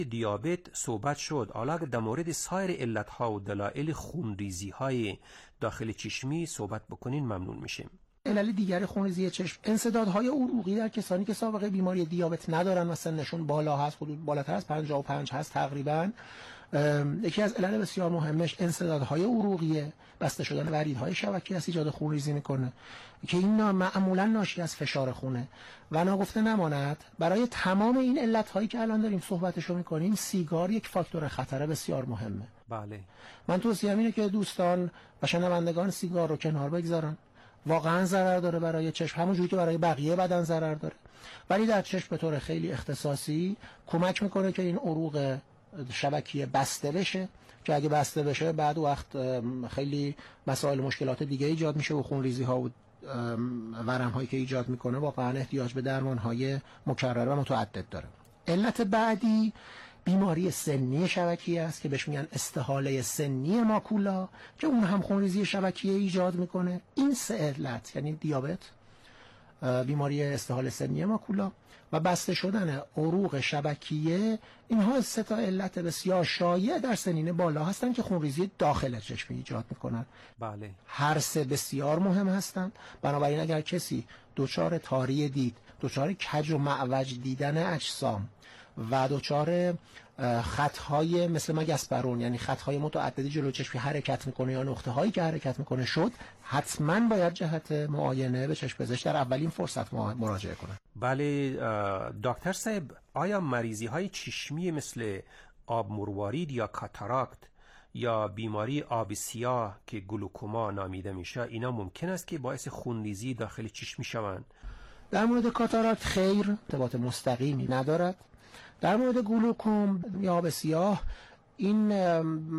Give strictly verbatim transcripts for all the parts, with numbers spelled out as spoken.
دیابت صحبت شد، حالا در مورد سایر علتها و دلایل خونریزی های داخل چشمی صحبت بکنین ممنون میشیم. علل دیگر خونریزی چشم انسدادهای عروقی در کسانی که سابقه بیماری دیابت ندارن و سنشون بالا هست، حدود بالاتر از پنجاه و پنج هست تقریبا. یکی از علل بسیار مهمش انسدادهای عروقیه، بسته شدن وریدهای شبکیه است ایجاد خونریزی میکنه که این معمولا ناشی از فشار خونه. و ناگفته نماند برای تمام این علتهایی که الان داریم صحبتشو میکنیم سیگار یک فاکتور خطر بسیار مهمه. بله. من توصیه‌ام اینه که دوستان و شنوندگان سیگار رو کنار بگذارن. واقعا ضرر داره برای چشم، همونجوری که برای بقیه بدن ضرر داره، ولی در چشم به طور خیلی اختصاصی کمک میکنه که این عروق شبکیه بسته بشه، که اگه بسته بشه بعد وقت خیلی مسائل مشکلات دیگه ایجاد میشه و خونریزی ها و ورم هایی که ایجاد میکنه واقعا احتیاج به درمان های مکرر و متعدد داره. علت بعدی بیماری سنی شبکیه است که بهش میگن استحاله سنی ماکولا، که اون هم خونریزی شبکیه ایجاد میکنه. این سه علت یعنی دیابت، بیماری استحاله سنی ماکولا و بسته شدن عروق شبکیه، اینها سه تا علت بسیار شایع در سنین بالا هستند که خونریزی داخل چشم ایجاد میکنن. بله. هر سه بسیار مهم هستند. بنابراین اگر کسی دچار تاری دید، دچار کج و معوج دیدن اجسام و دچار خطهای مثل مگسپرون یعنی خطهای متعددی جلو چشمی حرکت میکنه یا نقطه هایی که حرکت میکنه شد، حتما باید جهت معاینه به چشم پزشک در اولین فرصت مراجعه کنه. بله دکتر صاحب، آیا مریضی های چشمی مثل آب مروارید یا کاتاراکت یا بیماری آب سیاه که گلوکوما نامیده میشه اینا ممکن است که باعث خونریزی داخل چشمی شوند؟ در مورد کاتاراکت خیر، ارتباط مستقیمی ندارد. در مورد گلوکوم یا آب سیاه، این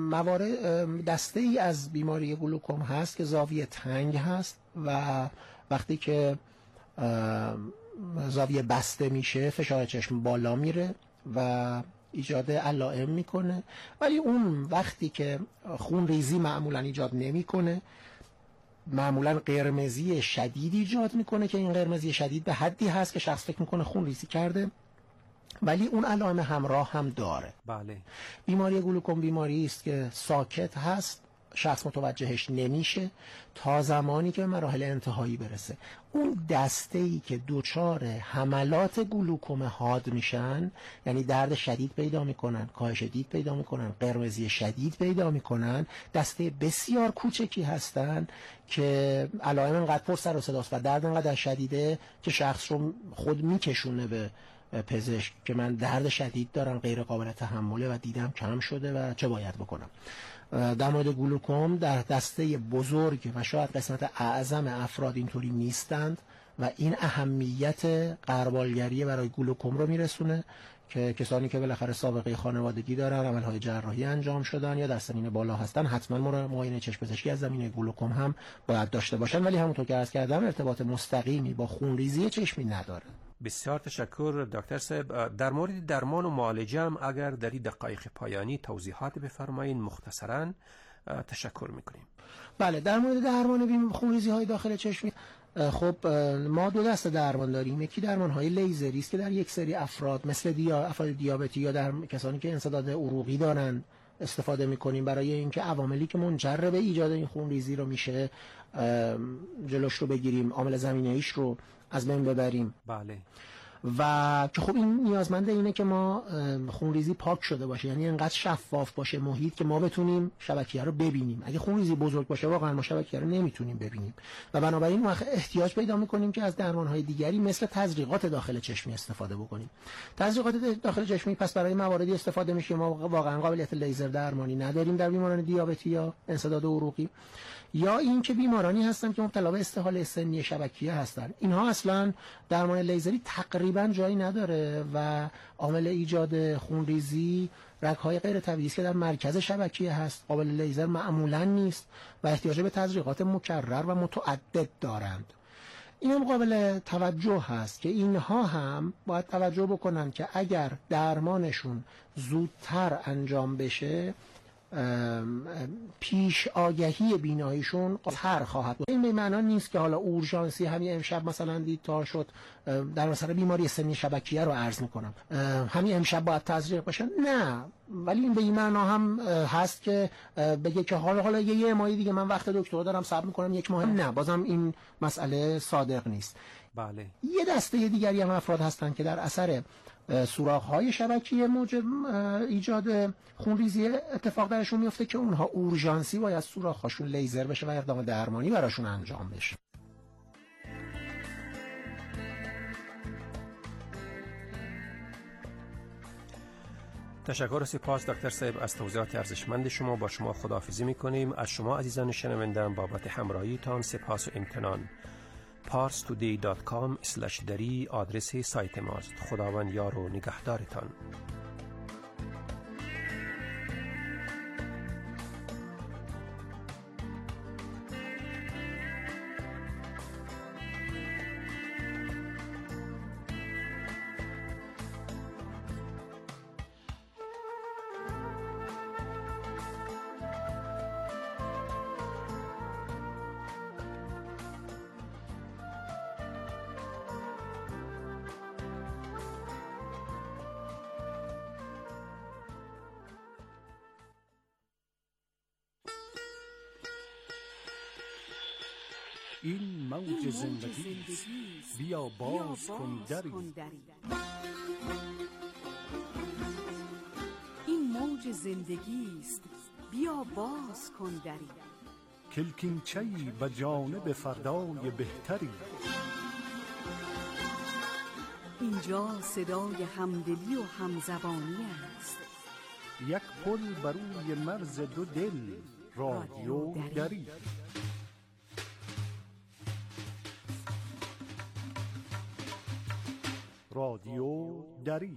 موارد دسته ای از بیماری گلوکوم هست که زاویه تنگ هست و وقتی که زاویه بسته میشه فشار چشم بالا میره و ایجاد علائم میکنه، ولی اون وقتی که خون ریزی معمولا ایجاد نمیکنه، معمولا قرمزی شدید ایجاد میکنه که این قرمزی شدید به حدی هست که شخص فکر میکنه خون ریزی کرده، ولی اون علائم همراه هم داره. بله. بیماری گلوکوم بیماری است که ساکت هست، شخص متوجهش نمیشه تا زمانی که مراحل انتهایی برسه. اون دسته‌ای که دوچار حملات گلوکوم حاد میشن، یعنی درد شدید پیدا میکنن، کاهش دید پیدا میکنن، قرمزی شدید پیدا میکنن، دسته بسیار کوچکی هستن که علائم انقدر پر سر و صداست و درد انقدر شدیده که شخص رو خود میکشونه به پزشک که من درد شدید دارم، غیر قابل تحمله و دیدم کم شده و چه باید بکنم. در مورد گلوکوم در دسته بزرگ و شاید قسمت اعظم افراد اینطوری نیستند و این اهمیت غربالگری برای گلوکوم رو میرسونه که کسانی که بالاخره سابقه خانوادگی دارن، عملهای جراحی انجام شدن یا در سنین بالا هستن، حتما معاینه چشم پزشکی از زمینه گلوکوم هم باید داشته باشن، ولی همونطور که عرض کردم ارتباط مستقیمی با خونریزی چشمی نداره. بسیار تشکر دکتر صاحب. در مورد درمان و معالجه هم اگر در این دقایق پایانی توضیحات بفرمایید مختصراً تشکر میکنیم. بله، در مورد درمان خونریزی های داخل چشمی خب ما دو دسته درمان داریم. یکی درمان های لیزری است که در یک سری افراد مثل دیا افراد دیابتی یا در کسانی که انسداد عروقی دارن استفاده میکنیم برای اینکه عواملی که منجر به ایجاد این خونریزی رو میشه جلوش رو بگیریم، عامل زمینه‌ایش رو از بین ببریم. بله. و که خب این نیازمند اینه که ما خونریزی پاک شده باشه، یعنی انقدر شفاف باشه محیط که ما بتونیم شبکیه رو ببینیم. اگه خونریزی بزرگ باشه واقعا ما شبکیه رو نمیتونیم ببینیم و بنابراین وقت احتیاج پیدا میکنیم که از درمانهای دیگری مثل تزریقات داخل چشمی استفاده بکنیم. تزریقات داخل چشمی پس برای مواردی استفاده میشه ما واقعا قابلیت لیزر درمانی نداریم در بیماران دیابتی یا انسداد عروقی، یا این که بیمارانی هستن که مبتلا به استحاله سنی شبکیه هستن. اینها اصلا درمان لیزری تقریبا جایی نداره و عامل ایجاد خونریزی رگ‌های غیر طبیعی است که در مرکز شبکیه هست، قابل لیزر معمولا نیست و احتیاج به تزریقات مکرر و متعدد دارند. این هم قابل توجه هست که اینها هم باید توجه بکنن که اگر درمانشون زودتر انجام بشه پیش آگهی بیناییشون هر خواهد بود. این به معنا نیست که حالا اورژانسی همین امشب مثلا دید تا شد در مثلا بیماری سنی شبکیه رو عرض میکنم همین امشب باید تزریق بشه، نه. ولی این به این معنا هم هست که بگه که حالا حالا یه, یه ماهی دیگه من وقت دکتر دارم صبر میکنم یک ماه، نه، بازم این مسئله صادق نیست. بله. یه دسته دیگری هم افراد هستن که در اثر سوراخ‌های شبکیه موجب ایجاد خونریزی اتفاق درشون میفته که اونها اورژانسی باید سوراخ‌هاشون لیزر بشه و اقدام درمانی براشون انجام بشه. تشکر و سپاس دکتر صاحب از توضیحات ارزشمند شما. با شما خداحافظی می‌کنیم. از شما عزیزان شنونده بابت همراهیتان سپاس و امتنان. پارس تودی دات کام اسلش دری آدرس سایت ماست. خداوند یار و نگهدارتان. این موج زندگی بیا باز کن دری. این موج زندگی است بیا باز کن دری. کلکینچه‌ای به جانب فردای بهتری. اینجا صدای همدلی و همزبانی است. یک پل بر روی مرز دو دل، رادیو دری. رادیو دری.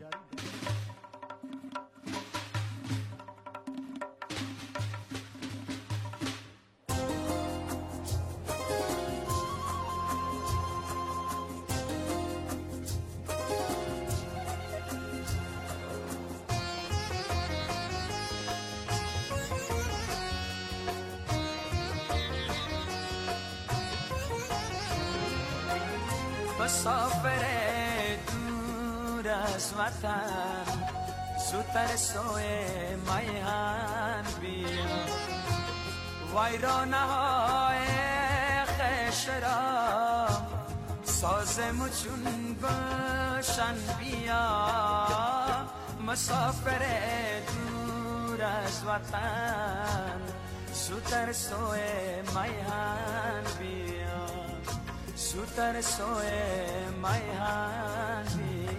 مسافر دور از وطن زودتر سوی میهن بیا. ویرانه های خشت را سازمو چون گلشن بیا. مسافر دور از وطن زودتر سوی میهن بیا. زودتر سوی میهن بیا.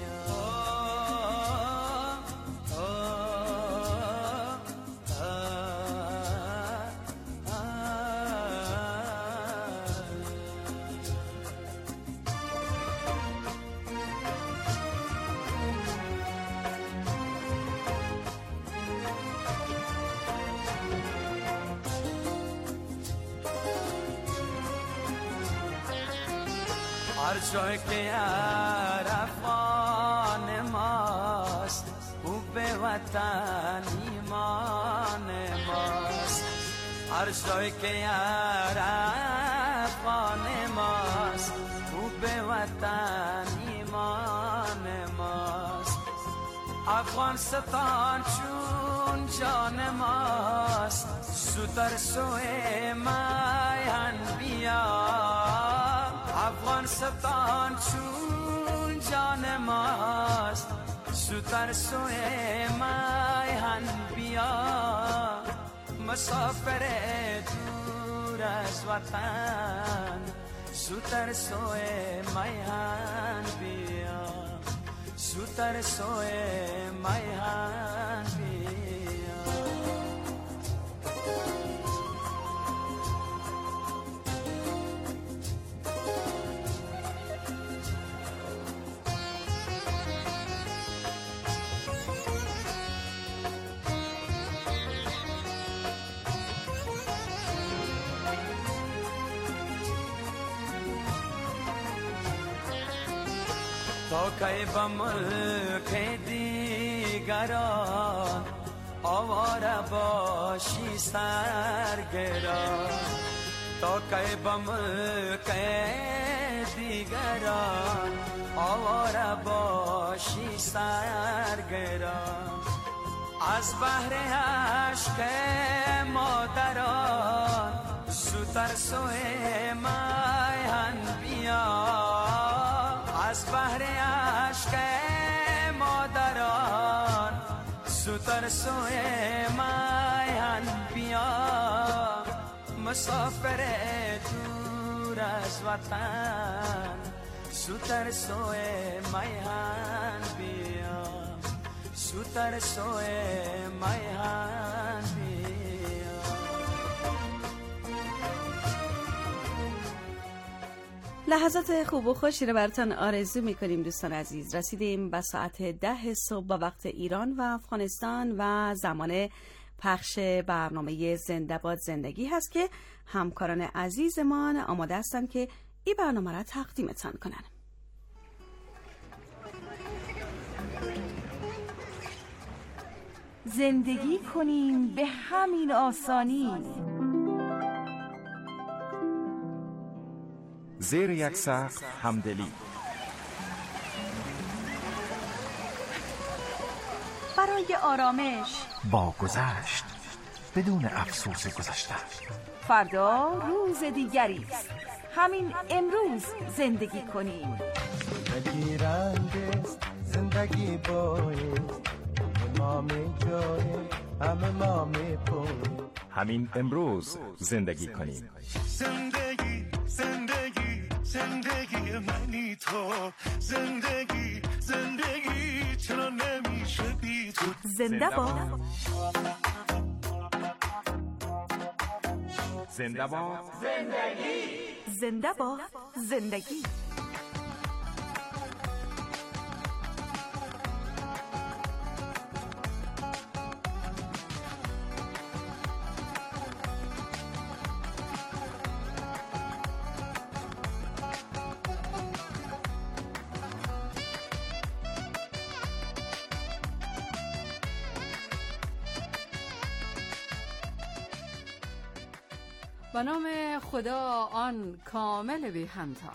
هر جای که عرفان ماست او به وطن ایمان ماست. هر جای که عرفان ماست او به وطن ایمان ماست. افغانستان چون جان ماست زودتر سوی میهن بیا. افغانستان چون جان ماست زودتر سوی میهن بیا. مسافر دور از وطن زودتر سوی میهن بیا. زودتر سوی میهن بیا. تا کی به ملک دیگران آواره باشی سرگران تا که با ملک دیگران آواره باشی سرگران از بحر عشق مادران زودتر سوی میهن بیا از بحر عشق مادران زودتر سوی میهن بیا مسافر دور از وطن زودتر سوی میهن بیا زودتر سوی میهن بیا. لحظات خوب و خوشی رو براتون آرزو میکنیم دوستان عزیز. رسیدیم به ساعت ده صبح به وقت ایران و افغانستان و زمان پخش برنامه زنده باد زندگی هست که همکاران عزیزمان آماده هستن که این برنامه را تقدیمتان کنن. زندگی کنیم به همین آسانی، زیر یک سقف همدلی، برای آرامش با گذشت بدون افسوس گذشته. فردا روز دیگری است، همین امروز زندگی کنیم. زندگی رنگ است، زندگی بایست، ما می جای همه ما می پویم. همین امروز زندگی کنیم. زندگی زندگی زندگی منی تو، زندگی زندگی چرا نمیشه بی تو. زنده باد زنده باد زندگی، زنده باد زندگی. به نام خدا آن کامل بی همتا.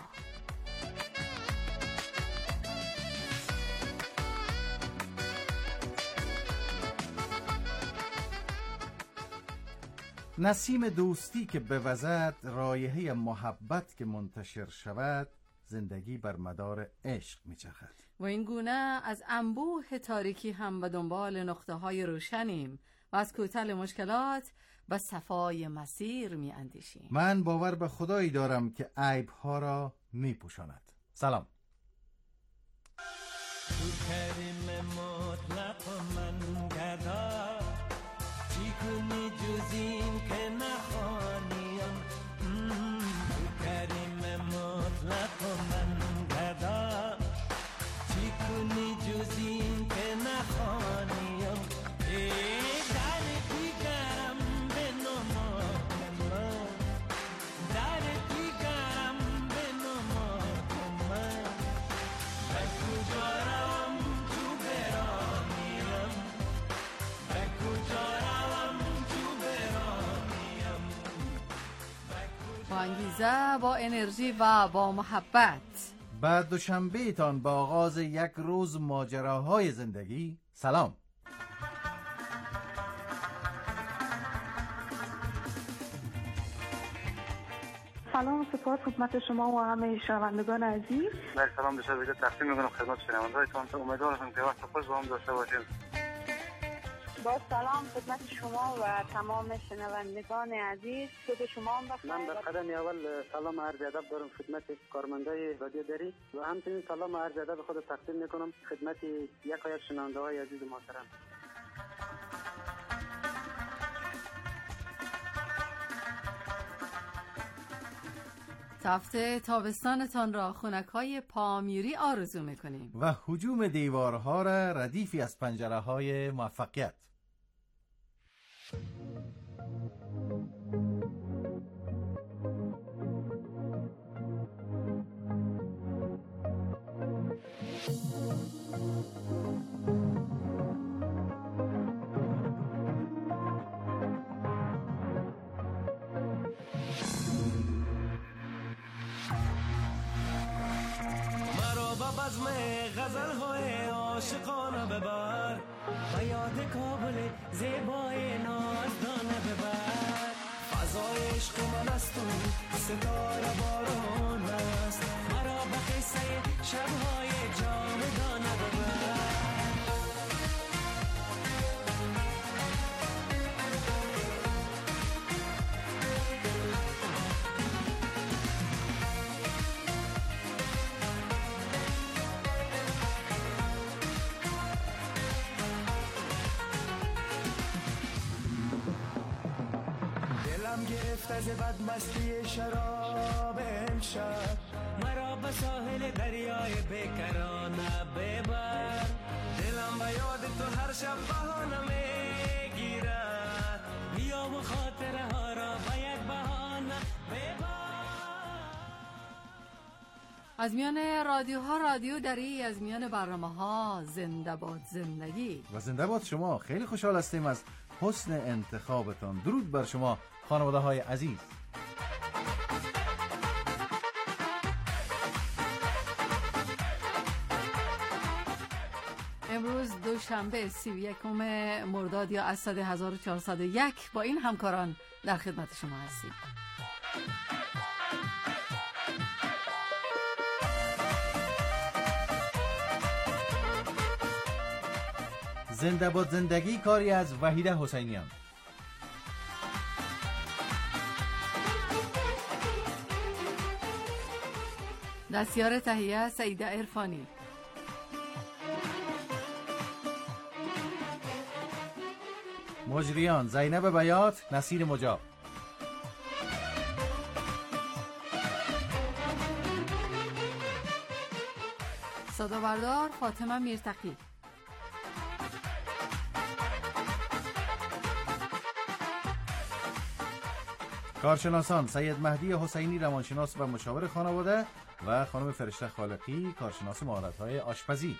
نسیم دوستی که بوزد، رایحه محبت که منتشر شود، زندگی بر مدار عشق میچرخد. و این گونه از انبوه تاریکی هم به دنبال نقطه های روشنیم و از کوتاه مشکلات به صفای مسیر می اندیشیم. من باور به خدایی دارم که عیب‌ها را می پوشاند. سلام. تو کریم مطلق من گدا، چی کنی جز این که نخوانیم. تو کریم مطلق من گدا، چی کنی جز این که نخوانیم. با انگیزه، با انرژی و با محبت. بعد دوشنبه تان با آغاز یک روز ماجراهای زندگی. سلام. سلام و سپاس خدمت شما و همه شنوندگان عزیز. بله سلام به شما تقدیم می‌کنم خدمت شنوندگانتون. امیدوارم که وقت خوش با هم داشته باشیم. با سلام خدمت شما و تمام شنوندگان عزیز. خود شما هم بخیر. من در قدم اول سلام عرض ادب دارم خدمت کارمندای رادیو دری و همچنین سلام عرض ادب خود تقدیم می‌کنم خدمت یک از شنونده‌های عزیز محترم. تفته تابستانتان را خنک‌های پامیری آرزو می‌کنیم و هجوم دیوارها را ردیفی از پنجره‌های موفقیت. غزل‌های عاشقانه ببر و یاد کابل زیبای نازدانه ببر فضای عشق من است و ستاره باران است مرا به قصه شب‌های جاودانه ببر گرفت از بدمستی شراب امشب مرا به ساحل دریای بیکرانه ببر دلم به یاد تو هر شب بهانه میگیرد بیا و خاطره ها را به یک بهانه ببر. از میان رادیوها رادیو دری، از میان برنامه ها زنده باد زندگی. و زنده باد شما. خیلی خوشحال هستیم از حسن انتخابتان. درود بر شما خانواده های عزیز. امروز دوشنبه سی و یکم مرداد یا اسد هزار و چهارصد و یک با این همکاران در خدمت شما هستیم. زنده باد زندگی کاری از وحیده حسینیان. دستیار تهیه سعیده عرفانی. مجریان زینب بیات، نصیر مجاب. صدا بردار فاطمه میرتقی. کارشناسان سید مهدی حسینی روانشناس و مشاور خانواده و خانم فرشته خالقی کارشناس مهارت‌های آشپزی.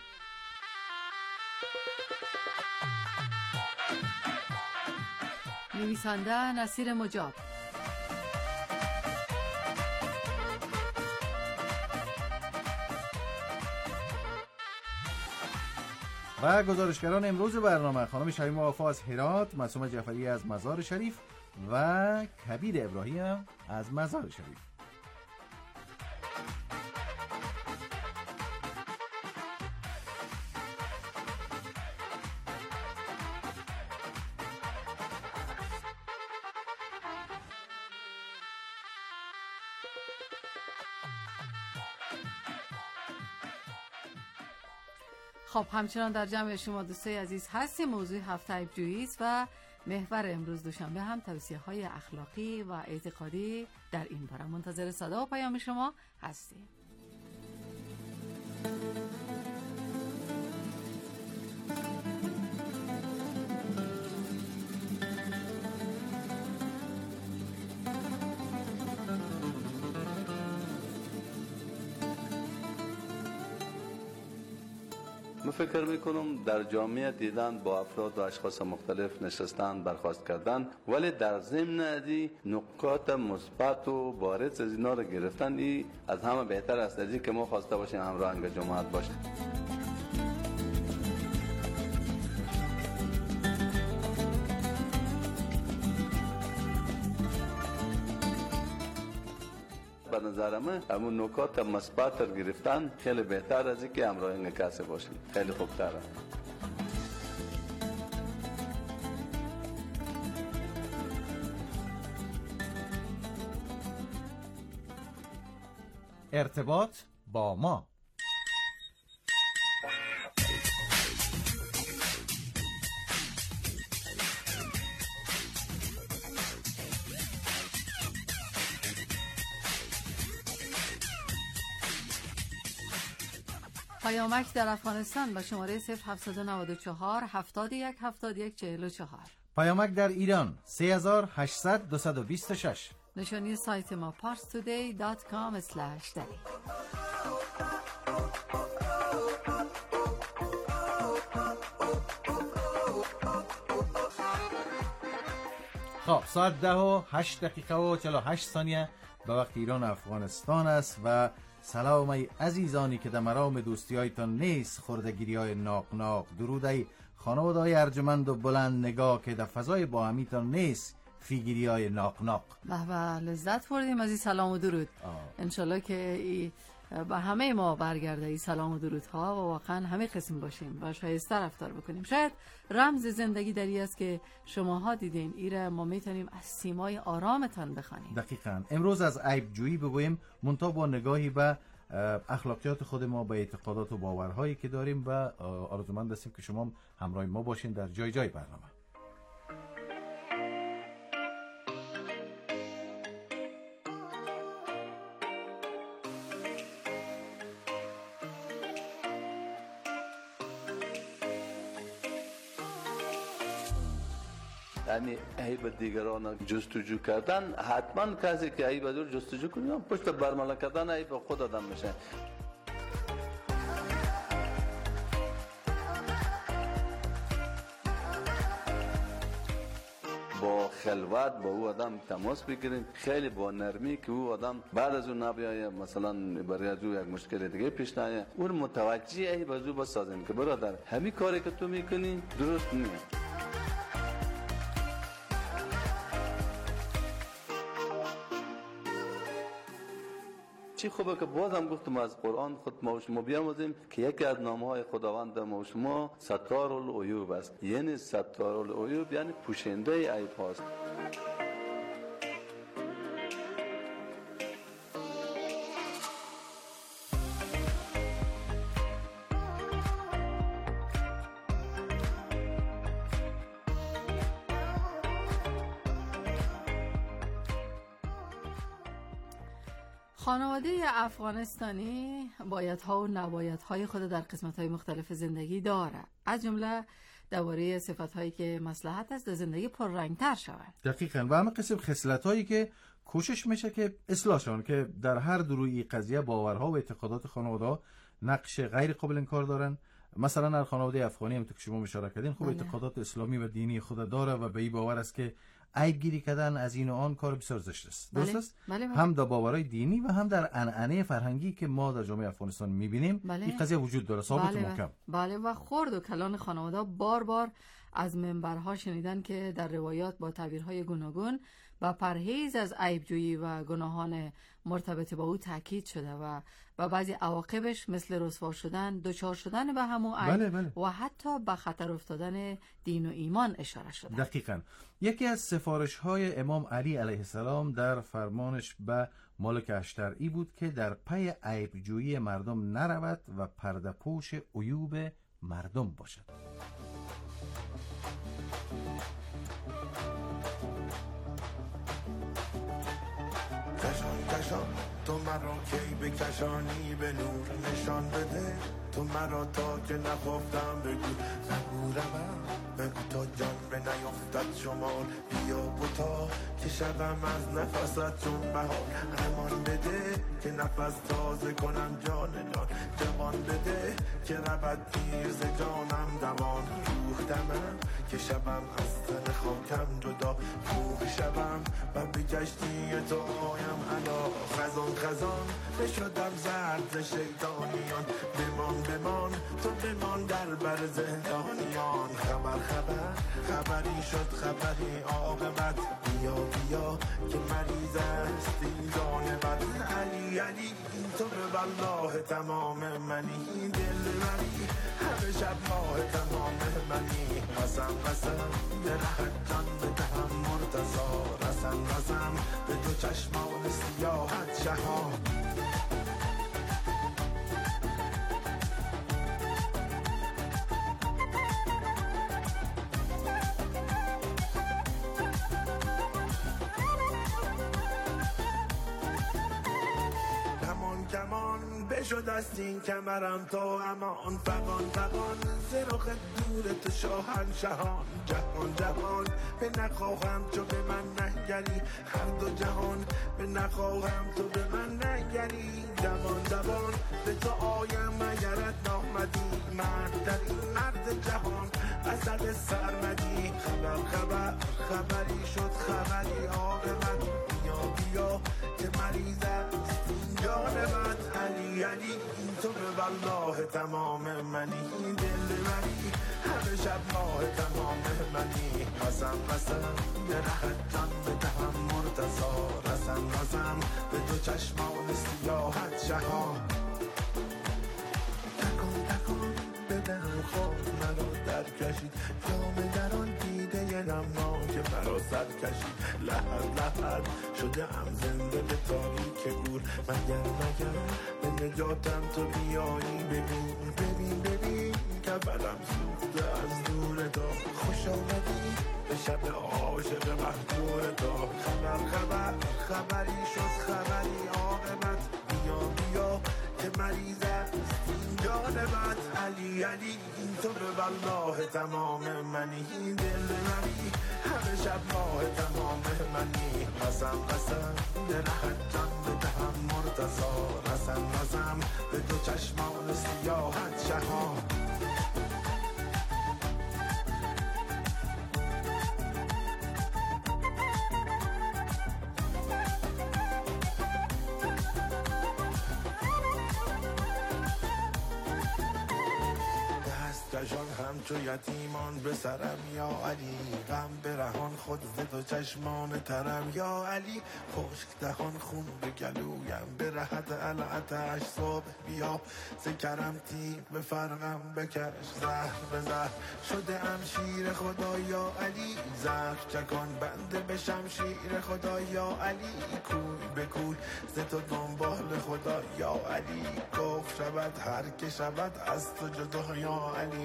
نویسنده نصیر مجاب. و گزارشگران امروز برنامه خانم شیما وفا از هرات، معصومه جعفری از مزار شریف و کبیر ابراهیم از مزار شریف. خب همچنان در جمع شما دوستای عزیز هستیم. موضوع هفته عیب‌جویی است و محور امروز دوشنبه هم توصیه‌های اخلاقی و اعتقادی در این باره. منتظر صدا و پیام شما هستیم. من فکر میکنم در جامعه دیدن با افراد و اشخاص مختلف نشستن برخواست کردن، ولی در ضمن ازی نکات مثبت و بارز از اینا رو گرفتن، ای از همه بهتر است ازی که ما خواسته باشیم همراهنگ جماعت باشیم. به نظر من همون نکات مثبت رو گرفتن خیلی بهتر از این که همراهنگ کسی باشیم، خیلی خوبتره. ارتباط با ما. پیامک در افغانستان با شماره صفر هفت نه چهار هفتاد و یک هفتاد و یک چهل و چهار. پیامک در ایران سه هزار و هشتصد دویست و بیست و شش. نشانی سایت ما پارس تودی دات کام اسلش دری. خب ساعت ده و هشت دقیقه و چهل و هشت ثانیه به وقت ایران و افغانستان است و سلام ای عزیزانی که در مرام دوستیایتان نیست خردگیری های ناق ناق. درود ای خانواده‌های ارجمند و بلند نگاه که در فضای با همیتان نیست فیگیری های ناق ناق. به به، لذت بردیم از این سلام و درود. انشالله که ای با همه ما برگرده این سلام و درودها و واقعا همه قسم باشیم و شایسته رفتار بکنیم. شاید رمز زندگی دری است که شماها دیدین، ایره ما میتونیم از سیمای آرامتان بخوانیم. دقیقاً. امروز از عیب جویی بگوییم، منتها با نگاهی به اخلاقیات خود ما، به اعتقادات و باورهایی که داریم و آرزومند هستیم که شما همراه ما باشین در جای جای برنامه. یعنی عیب دیگران جستجو کردن، حتما کسی که عیب دور جستجو کنه پشت برملا کردن عیب خود آدم میشه. با خلوت با او آدم تماس بگیریم، خیلی با نرمی که او آدم بعد از اون نبیایه مثلا برای از او یک مشکل دیگه پیش نیایه، اون متوجه عیب از او بسازیم که برادر همین کاری که تو میکنی درست نیست. چی خوبه که بازم گفتم از قرآن خود ما و شما بیاموزیم که یکی از نامهای خداوند ما و شما ستار العیوب است. یعنی ستار العیوب یعنی پوشنده عیب هاست. خانواده افغانستانی بایدها و نبایدهای خود در قسمت‌های مختلف زندگی داره، از جمله درباره صفات‌هایی که مصلحت است در زندگی پررنگ‌تر شوند. دقیقاً. و همه قسم خصلت‌هایی که کوشش میشه که اصلاح شون، که در هر دروی قضیه باورها و اعتقادات خانواده‌ها نقش غیر قابل انکار دارن. مثلا در خانواده افغانی هم که شما اشاره کردین خوب اعتقادات اسلامی و دینی خود داره و به این باور است که عیب گیری کردن از این و آن کار بسیار زشت است. درست است؟ بله بله. هم در باورهای دینی و هم در عنعنه فرهنگی که ما در جامعه افغانستان می‌بینیم بله. این قضیه وجود داره، ثابت بله و محکم. بله و خرد و کلان خانواده بار بار از منبرها شنیدن که در روایات با تعبیرهای گوناگون و پرهیز از عیبجویی و گناهان مرتبط با او تاکید شده و و بعضی عواقبش مثل رسوا شدن، دچار شدن به همون عیب بله بله. و حتی به خطر افتادن دین و ایمان اشاره شده. دقیقاً. یکی از سفارش‌های امام علی علیه السلام در فرمانش به مالک اشترعی بود که در پی عیبجویی مردم نرود و پرده پوش عیوب مردم باشد. کشان کشان تو مرا کی بکشانی به نور نشان بده، تو مرا تا که نخفتم بگو بگو روم، بگو تا جان به نیفتد شمال، بیا بوتا که شبم از نفست چون بهار، امان بده که نفس تازه کنم جان جان، جوان بده که رود پیر ز جانم دوان، روح دمم که شبم از تن خاکم جدا، روح شبم و به کشتی تو آیم علا، خزان خزان بشدم زرد ز شیطانیان، بمان بمان تو بمان در بر زندانیان، خبر خبر خبری شد خبری عاقبت، بیا بیا که مریض است این جان بد، علی علی تو به والله تمام منی، دل منی همه شب ماه تمام منی، قسم قسم درخت جان بدهم مرتضا، رسم رسم به دو چشمان سیاحت شهان. شد است این کمرم تا امان، فقان فقان زرخ دور تو شاهنشهان، جهان جهان به نخواهم چو به من ننگری، هر دو جهان به نخواهم تو به من ننگری، دوان دوان به تو آیم اگرت نامدی، مرد در این مرد جهان اسد سرمدی، خبر خبر خبری شد خبری عاقبت، بیا بیا که مریض است این جان بد، علی والله تمام منی، دل بری همه شب ماه تمام منی. قسم قسم به رهت جان بدهم مرتضا، رسم رسم به دو چشمان سیاحت شهان. تکن تکن به دلم خود منو در کشید، جام در آن دیده نمناک مرا سر کشید. لحد لحد شده ام زنده به تاریک گور، مگر مگر به نجاتم تو بیایی ببین ببین ببین کفرم سوخته از دور تا. خوش آمدی به شب عاشق مهجور تا. خبر خبر خبری شد خبری عاقبت، بیا بیا که مریض است این جان بد. علی علی این تو به والله تمام منی، دل منی همه شب ماه تمام منی. قسم قسم به رهت جان بدهم مرتضا، رسم رسم به دو چشمان سیاحت شهان. کشان همچو یتیمان به سرم یا علی، غم برهان خود زد و چشمان ترم یا علی. خشک دهان خون به گلویم به رهت العتش صبح بیا. ذکرم تیغ به فرقم بکش زهر به زهر شده ام شیر خدا یا علی. زهر چکان بنده به شمشیر خدا یا علی. کوی به کوی ز تو دنبال خدا یا علی. کفر شود هر که شود از تو جدا یا علی.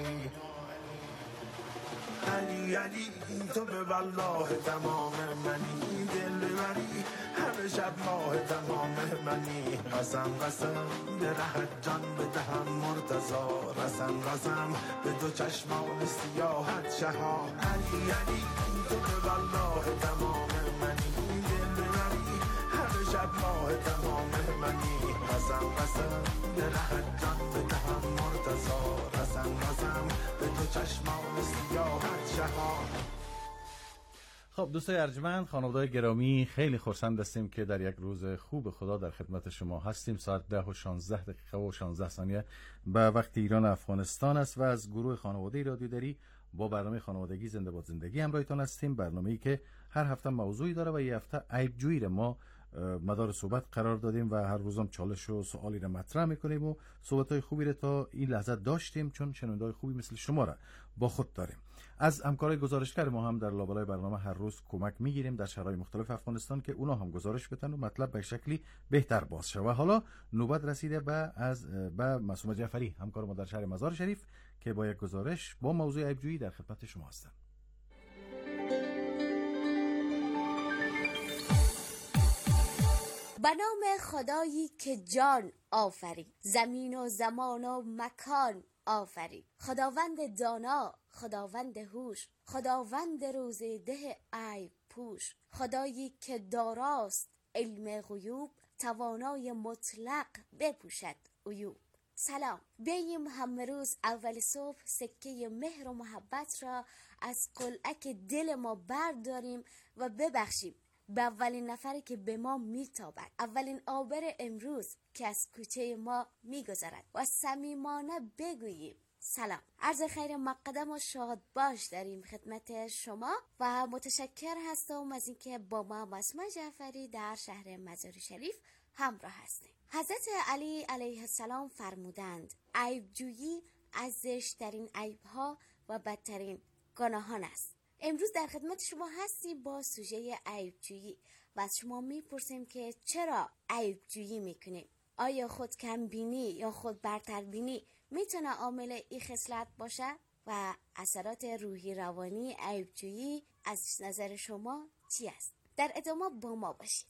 علی علی این تو به والله تمام منی، دل بری همه شب ماه تمام منی. قسم قسم به رهت جان بدهم مرتضا، رسم رسم به دو چشمان سیاحت شهان. علی علی این تو به والله تمام منی، دل بری همه شب ماه تمام منی. قسم قسم به رهت جان بدهم مرتضا، رسم رسم به دو چشمان سیاحت شهان. خب دوستای ارجمند، خانواده‌های گرامی، خیلی خرسند هستیم که در یک روز خوب خدا در خدمت شما هستیم. ساعت ده و شانزده دقیقه و شانزده ثانیه به وقت ایران و افغانستان است و از گروه خانواده رادیو دری با برنامه خانوادگی زنده باد زندگی همراهتان هستیم. برنامه‌ای که هر هفته موضوعی داره و یه هفته عیب جویی را ما مدار صحبت قرار دادیم و هر روزم چالش و سوالی را مطرح میکنیم و صحبت‌های خوبی را تا این لحظه داشتیم، چون شنونده‌های خوبی مثل شما را با خود داریم. از همکارای گزارشگر ما هم در لابلای برنامه هر روز کمک میگیریم در شهرهای مختلف افغانستان که اونا هم گزارش بدن و مطلب به شکلی بهتر باز شه. و حالا نوبت رسیده به از به معصومه جعفری، همکار ما در شهر مزار شریف، که با یک گزارش با موضوع عیب‌جویی در خدمت شما هستند. به نام خدایی که جان آفرید، زمین و زمان و مکان آفرید. خداوند دانا، خداوند هوش، خداوند روزده عیب پوش. خدایی که داراست علم غیوب، توانای مطلق بپوشد عیوب. سلام، بیاییم همروز اول صبح سکه مهر و محبت را از قلعک دل ما برداریم و ببخشیم به اولین نفری که به ما میتابد، اولین عابر امروز که از کوچه ما میگذرد و صمیمانه بگوییم سلام. عرض خیر مقدم و شاد باش داریم خدمت شما و متشکر هستم از اینکه با ما معصومه جعفری در شهر مزار شریف همراه هستیم. حضرت علی علیه السلام فرمودند عیب جویی از زشترین عیبها و بدترین گناهان است. امروز در خدمت شما هستیم با سوژه عیب‌جویی و از شما میپرسیم که چرا عیب‌جویی میکنیم؟ آیا خود کم بینی یا خود برتر بینی میتونه عامل این خصلت باشه؟ و اثرات روحی روانی عیب‌جویی از نظر شما چی است؟ در ادامه با ما باشید.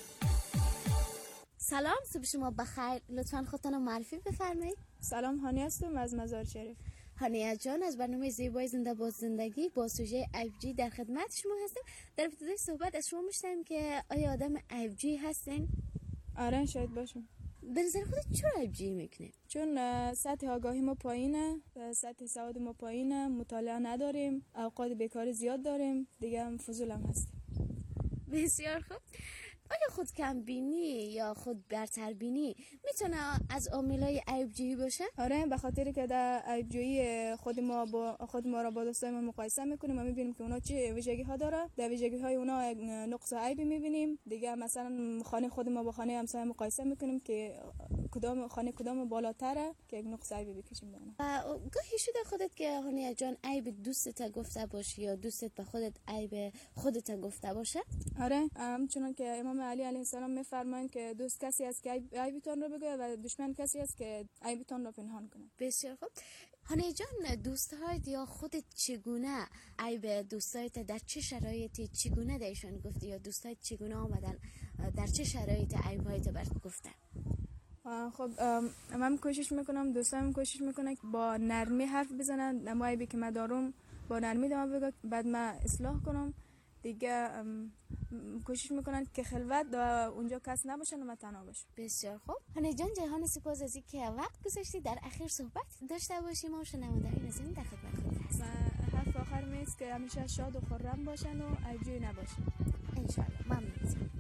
سلام، صبح شما بخیر. لطفاً خودتون رو معرفی بفرمایید. سلام، هانی هستم از مزار شریف. هانیه جان، از برنامه زیبای زنده باد زندگی با سوژه عیب‌جویی در خدمت شما هستم. در ابتدای صحبت از شما می‌شنویم که آیا آدم عیب‌جویی هستین؟ آره، شاید باشم. به نظر خودت چرا عیب‌جویی میکنیم؟ چون سطح آگاهی ما پایینه، سطح سواد ما پایینه، مطالعه نداریم، اوقات بیکاری زیاد داریم، دیگه هم فضول هم هستیم. بسیار خوب. آیا خود کم بینی یا خود برتر بینی میتونه از عاملای عیب‌جویی باشه؟ آره، به خاطر که در عیب‌جویی خود ما با خود ما را با دوستای ما مقایسه میکنیم و میبینیم که اونا چه ویژگی ها داره، در ویژگی های اونا نقص و عیبی میبینیم. دیگه مثلا خانه خود ما با خانه همسایه مقایسه میکنیم که کدام خانه کدام بالاتره که یک نقص عیبی بکشیم دونه. و گاهی شده خودت که هانیه جان عیب دوستت گفته باشی یا دوستت به خودت عیب خودت گفته باشه؟ آره، همچنان که امام علی علیه السلام میفرمایند که دوست کسی است که عیبتون رو بگه و دشمن کسی است که عیبتون رو پنهان کنه. بسیار خوب. هانیه جان، دوست‌هایت یا خودت چگونه عیب دوستایت در چه شرایطی چگونه دیشان گفتی یا دوستایت چگونه آمدن در چه شرایط عیب‌هایت برات گفتن؟ خب من کوشش میکنم، دوستام کوشش میکنه با نرمی حرف بزنن، اما عیبی که من دارم با نرمی دارم بگم، بعد من اصلاح کنم. دیگه کوشش میکنن که خلوت و اونجا کس نباشن و من تنها باشم. بسیار خوب. هانیه جان، جهان سپاس از اینکه وقت گذاشتی در اخیر صحبت داشته باشیم و شنوندگان نازنین در خدمت خود هستم. حرف آخر میست که همیشه شاد و خرم باشن و عیب‌جویی نباشن ان شاء الله. ممنون.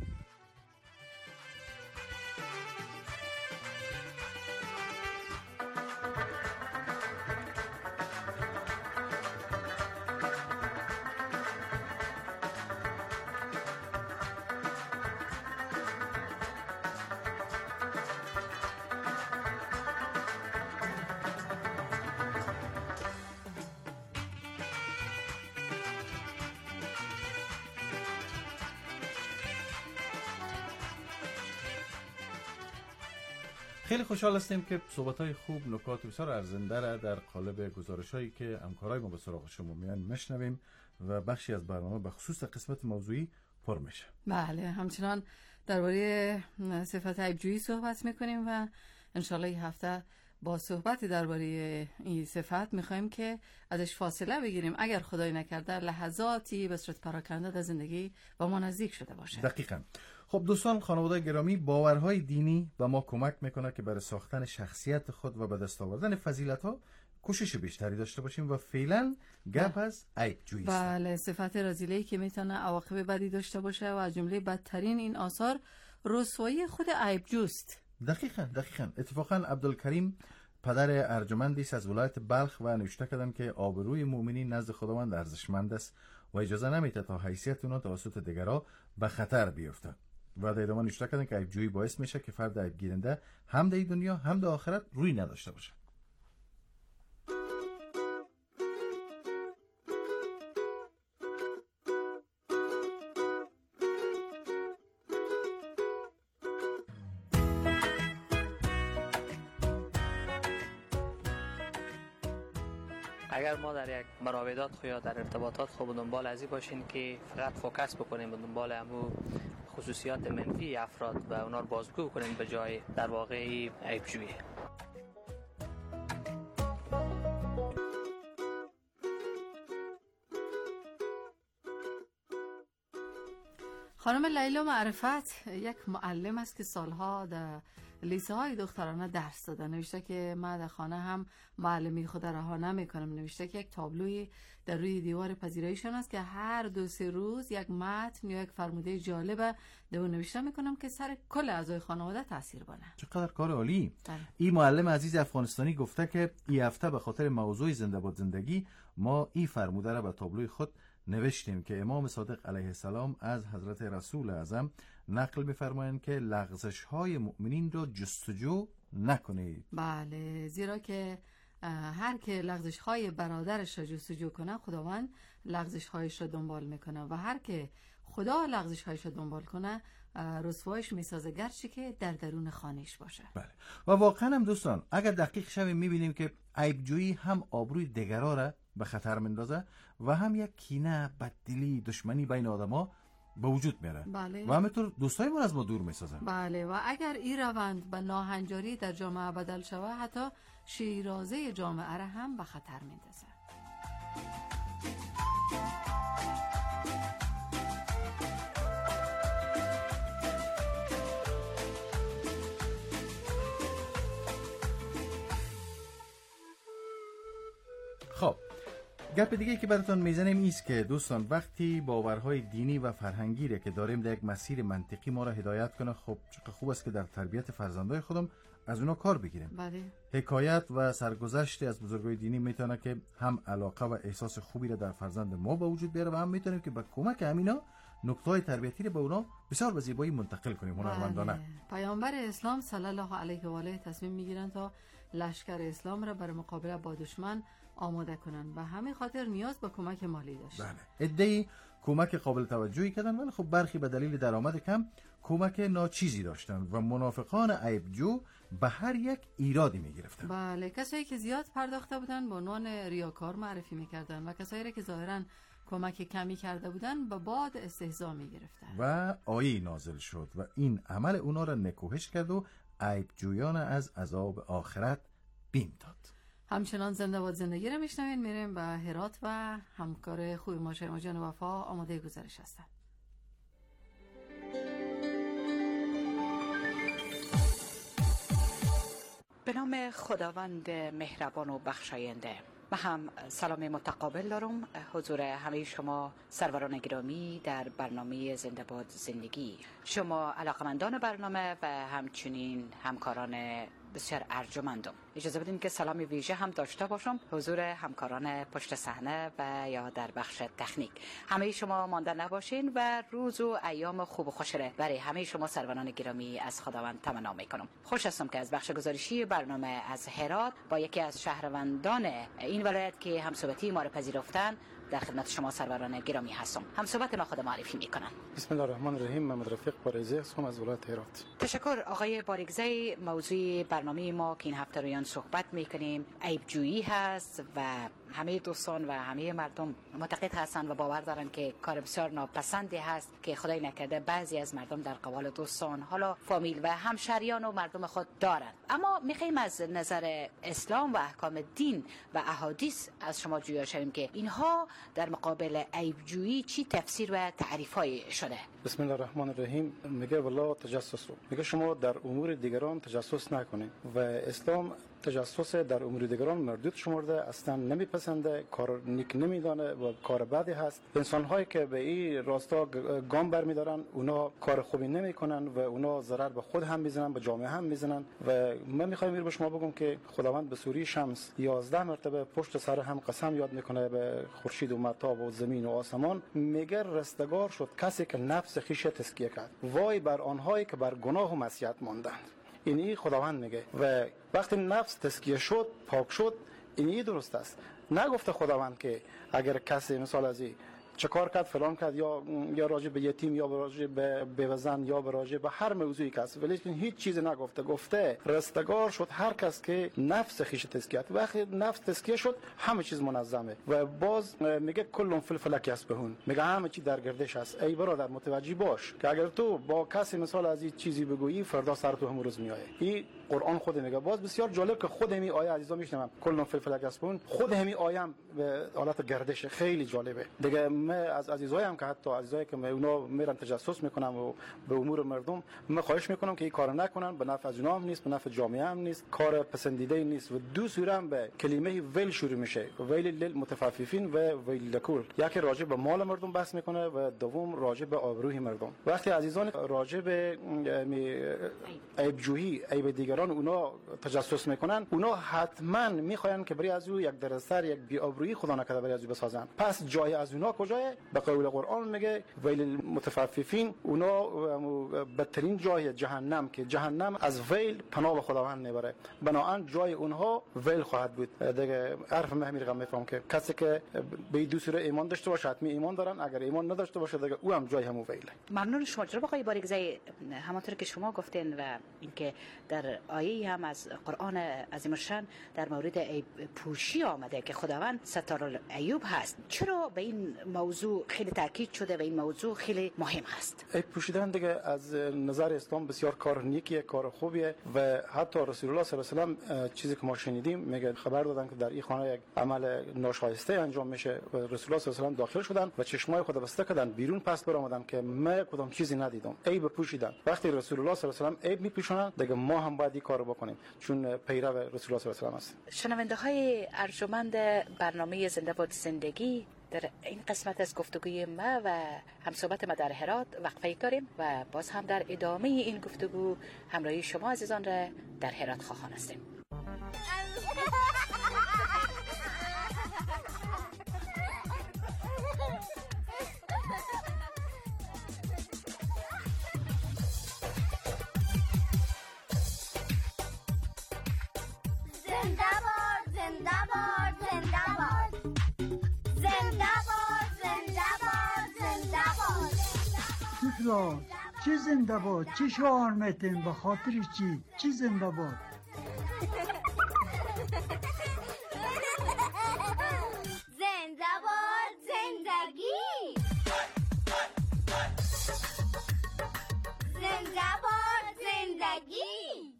خیلی خوشحال هستیم که صحبت‌های خوب، نکات بسیار ارزنده را در قالب گزارش‌هایی که همکارای ما به سراغ شما میان میشنویم و بخشی از برنامه به خصوص قسمت موضوعی پر میشه. بله، همچنان درباره صفت عیب‌جویی صحبت میکنیم و انشالله این هفته با صحبت درباره این صفت میخوایم که ازش فاصله بگیریم اگر خدای نکرده لحظاتی به صورت پراکنده در زندگی با ما نزدیک شده باشه. دقیقاً. خب دوستان، خانواده گرامی، باورهای دینی به ما کمک میکنه که برای ساختن شخصیت خود و به دست آوردن فضیلت‌ها کوشش بیشتری داشته باشیم و فعلا گپ از عیب‌جویی است. بله، صفت رذیله‌ای که میتونه عواقب بدی داشته باشه و از جمله بدترین این آثار رسوایی خود عیب‌جوست. دقیقاً دقیقاً. اتفاقاً عبدالکریم پدر ارجمندی است از ولایت بلخ و نوشته کردن که آبروی مؤمنین نزد خداوند ارزشمند است و اجازه نمیده تا حیثیت اونا توسط دیگران به خطر بیفته. و در ادامه نوشته کردن که عیب‌جویی باعث میشه که فرد عیب گیرنده هم در دنیا هم در آخرت روی نداشته باشه. اگر ما در یک مراودات خو یا در ارتباطات خو دنبال ازی باشین که فقط فوکس بکنیم به دنبال همو خصوصیات منفی افراد و اونا رو بازگو کنیم به جای در واقع عیب‌جویی. خانم لیلا معرفت یک معلم است که سالها در لیسه های دخترانه درس داده. نوشته که من در خانه هم معلمی خود رها نمی‌کنم. نوشته که یک تابلوی در روی دیوار پذیراییشان است که هر دو سه روز یک متن یا یک فرموده جالب در اون نوشته میکنم که سر کل اعضای خانواده تاثیر بکنه. چقدر کار عالی. بله. این معلم عزیز افغانستانی گفته که این هفته به خاطر موضوع زنده باد زندگی ما این فرموده را به تابلوی خود نوشتیم که امام صادق علیه السلام از حضرت رسول اعظم نقل می‌فرمایند که لغزش‌های مؤمنین را جستجو نکنید. بله، زیرا که هر که لغزش‌های برادرش را جستجو کنه خداوند لغزش‌هایش را دنبال میکنه و هر که خدا لغزش‌هایش را دنبال کنه رسوایش میسازه گرچه که در درون خانه‌اش باشه. بله. و واقعا هم دوستان اگر دقیق شویم می‌بینیم که عیب‌جویی هم آبروی دیگران را به خطر میندازه و هم یک کینه، بددلی، دشمنی بین آدم‌ها به وجود میاره. بله. و همینطور دوستایمون از ما دور میسازن. بله، و اگر این روند به ناهنجاری در جامعه بدل شود حتی شیرازه جامعه را هم به خطر میندازه. خب گپ دیگه که براتون میزنیم ایست که دوستان وقتی باورهای دینی و فرهنگی را که داریم در یک مسیر منطقی ما را هدایت کنه، خب چقدر خوب است که در تربیت فرزندای خودم از اونا کار بگیریم. بله. حکایت و سرگذشت از بزرگای دینی میتونه که هم علاقه و احساس خوبی را در فرزند ما به وجود بیاره و هم میتونیم که با کمک همینا نکته‌های تربیتی رو به اونا بسیار به زیبایی منتقل کنیم هنرمندانه. بله. پیامبر اسلام صلی الله علیه و آله تصمیم میگیرن تا لشکر اسلام را برای مقابله با دشمن آماده کنن و همین خاطر نیاز به کمک مالی داشتن. بله. ادعی کمک قابل توجهی کردن ولی خب برخی به دلیل درآمد کم کمک ناچیزی داشتن و منافقان عیبجو به هر یک ایرادی میگرفتن. بله، کسایی که زیاد پرداخته بودن به عنوان ریاکار معرفی میکردن و کسایی را که ظاهرا کمک کمی کرده بودن به باد استهزا میگرفتن و آیه نازل شد و این عمل اونا را نکوهش کرد و عیبجویان از عذاب آخرت بیم داد. همچنان زنده باد زندگی رو میشنوین. میریم به هرات و همکار خوبی ما شیما جان وفا آماده گزارش هستن. به نام خداوند مهربان و بخشاینده. من هم سلام متقابل دارم حضور همه شما سروران گرامی در برنامه زنده باد زندگی، شما علاقمندان برنامه و همچنین همکاران بسیار ارجمندم. اجازه بدین که سلام ویژه هم داشته باشم حضور همکاران پشت صحنه و یا در بخش تکنیک. همه شما مانده نباشین و روز و ایام خوب و خوش را برای همه شما سروران گرامی از خداوند تمنا میکنم. خوش هستم که از بخش گزارشی برنامه از هرات با یکی از شهروندان این ولایت که همصحبتی ما را پذیرفتن در خدمت شما سروران گرامی هستم. همصحبت ما خود معرفی میکنن. بسم الله الرحمن الرحیم. محمد رفیق بارگزی هستم از ولایت هرات. تشکر آقای بارگزی. موضوع برنامه ما که این هفته رویان صحبت میکنیم عیبجویی هست و همه دوستان و همه مردم معتقد هستند و باور دارن که کار بسیار ناپسندی هست که خدای نکرده بعضی از مردم در قبال دوستان حالا فامیل و همشهریان و مردم خود دارند. اما میخوایم از نظر اسلام و احکام دین و احادیث از شما جویا شویم که اینها در مقابل عیبجویی چی تفسیر و تعریفای شده. بسم الله الرحمن الرحیم. میگه والله تجسس رو میگه شما در امور دیگران تجسس نکنید و اسلام تجسس در امور دیگران مردود شمرده، اصلا نمیپسنده، کار نیک نمیدانه و کار بدی هست. انسان هایی که به این راستا گام برمیدارن اونا کار خوبی نمیکنن و اونا ضرر به خود هم میزنن، به جامعه هم میزنن. و من میخوایم این به شما بگم که خداوند به سوره شمس یازده مرتبه پشت سر هم قسم یاد میکنه به خورشید و مهتاب و زمین و آسمان، میگه رستگار شد کسی که نفس خویش تزکیه کرد، وای بر آنهایی که بر گناه و معصیت ماندند. اینی خداوند میگه و وقتی نفس تزکیه شد، پاک شد، اینی درست است. نگفته خداوند که اگر کسی مثال از این چه کار کرد فلان کرد یا یا راجع به یتیم یا راجع به بیوه‌زن یا راجع به هر موضوعی کس، ولی هیچ چیز نگفته. گفته رستگار شد هر کس که نفس خویش تزکیه کرد. وقتی نفس تزکیه شد همه چیز منظمه و باز میگه کلون فی الفلک یسبحون، میگه همه چی در گردش است. ای برادر متوجه باش که اگر تو با کسی مثال از این چیزی بگویی فردا سر تو هم روز میایه. این قرآن خود میگه. باز بسیار جالب که خود همین آیه عزیزا میشنوم کلون فی الفلک یسبحون، خود همین آیه به حالت گردش خیلی جالبه دیگه. من از عزیزایم که حتی عزیزایی که اونا میرن تجسس میکنن و به امور مردم، من خواهش میکنم که این کارو نکنن. به نفع از اونا هم نیست، به نفع جامعه هم نیست، کار پسندیده نیست. و دو سوره هم به کلمه ویل شروع میشه، ویل للمتفففین و ویل لکل. یکی راجع به مال مردم بحث میکنه و دوم راجع به آبروی مردم. وقتی عزیزان راجع به عیبجویی، عیب دیگران اونا تجسس میکنن، اونا حتما میخواین که برای از او یک درسر، یک بی آبرویی خدا نکرده برای از او بسازن. پس جای از اونا کجاست؟ به قول قرآن میگه ویل المتفففین، اونا بدترین جای جهنم که جهنم از ویل پناه به خداوند میبره، بنابراین جای اونها ویل خواهد بود. دیگه حرف مهمی رقم میفهم که کسی که به دو سوره ایمان داشته باشه حتمی ایمان دارن، اگر ایمان نداشته باشه دیگه او هم جای همون ویله. ممنون شما جناب آقای بارگزی. همونطور که شما گفتین و اینکه در آیه هم از قرآن عظیم الشان در مورد عیب پوشی آمده که خداوند ستار العیوب هست، چرا به این موضوع خیلی تاکید شده و این موضوع خیلی مهم هست؟ عیب پوشیدن دیگه از نظر اسلام بسیار کار نیکیه، کار خوبیه و حتی رسول الله صلی الله علیه و سلم چیزی که ما شنیدیم میگه خبر دادن که در این خانه یک عمل ناشایسته انجام میشه و رسول الله صلی الله علیه و سلم داخل شدن و چشمای خود بسته کردن، بیرون پس برآمدن که من کدام چیزی ندیدم. عیب پوشیدن. وقتی رسول الله صلی الله علیه و سلم عیب میپوشونن دیگه ما هم باید این کار رو بکنیم، چون پیرو رسول الله صلی الله علیه و آله هستیم. شنونده های ارجمند برنامه زنده باد زندگی، در این قسمت از گفتگوی ما و همصحبت ما در هرات وقفه داریم و باز هم در ادامه این گفتگو همراهی شما عزیزان را در هرات خواهان هستیم. چی زنده باد؟ چی شعار میتین؟ به خاطر چی؟ چی زنده باد؟ زنده باد زندگی، زنده باد زندگی.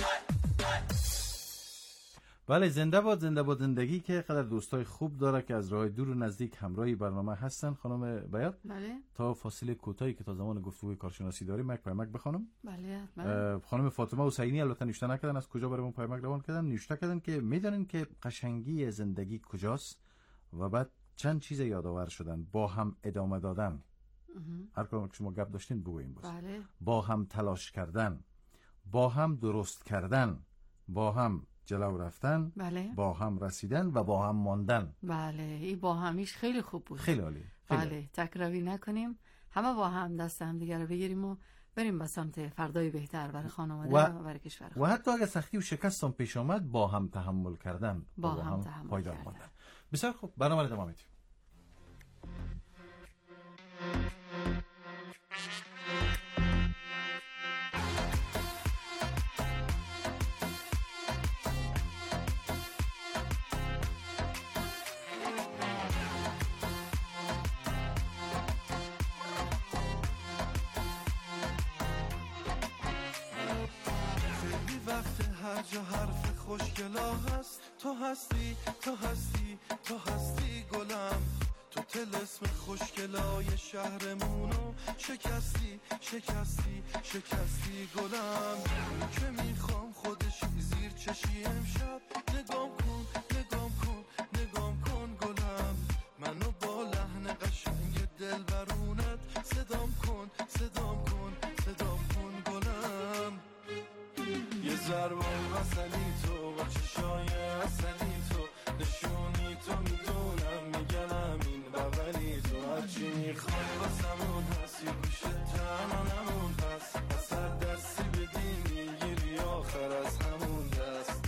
بله، زنده باد زنده باد زندگی که قدر دوستای خوب داره که از راه دور و نزدیک همراهی برنامه هستن. خانم بیات، بله. تا فاصله کوتاهی که تا زمان گفتگوی کارشناسی داریم، یک پیامک بخونم. بله حتما. خانم فاطمه حسینی البته نوشته نکردن از کجا برامون پیامک روان کردن، نوشته کردن که میدونن که قشنگی زندگی کجاست و بعد چند چیز یادآور شدن. با هم ادامه دادن، هر کدوم که شما گپ داشتین بگوین باز. بله. با هم تلاش کردن، با هم درست کردن، با هم جلو رفتن، بله. با هم رسیدن و با هم ماندن. بله، این با همیش خیلی خوب بود. خیلی عالی. بله، تکراری نکنیم، همه با هم دست هم دیگه رو بگیریم و بریم به سمت فردای بهتر برای خانواده و, و برای کشور. و حتی اگر سختی و شکست هم پیش آمد، با هم تحمل کردن، با, با هم, هم تحمل پایدار کردن. ماندن. بسیار خوب، برنامه رو ادامه میدیم. هر جا حرف خوشگلا هست، تو هستی تو هستی تو هستی گلم، تو طلسم خوشگلای شهرمونو شکستی شکستی شکستی گلم. که میخوام خودش زیر چشی امشب نگام کن نگام کن نگام کن گلم، منو با لحن قشنگ دلبرونت صدام کن صدام کن صدام کن گلم. یه ضربان وصلی تو و چشای اصلی تو، نشونی تو میدونم میگنم این بغلی تو، هرچی میخوای واسمون هست یه گوشه تنانمون پس پس هر دستی بدی میگیری آخر از همون دست.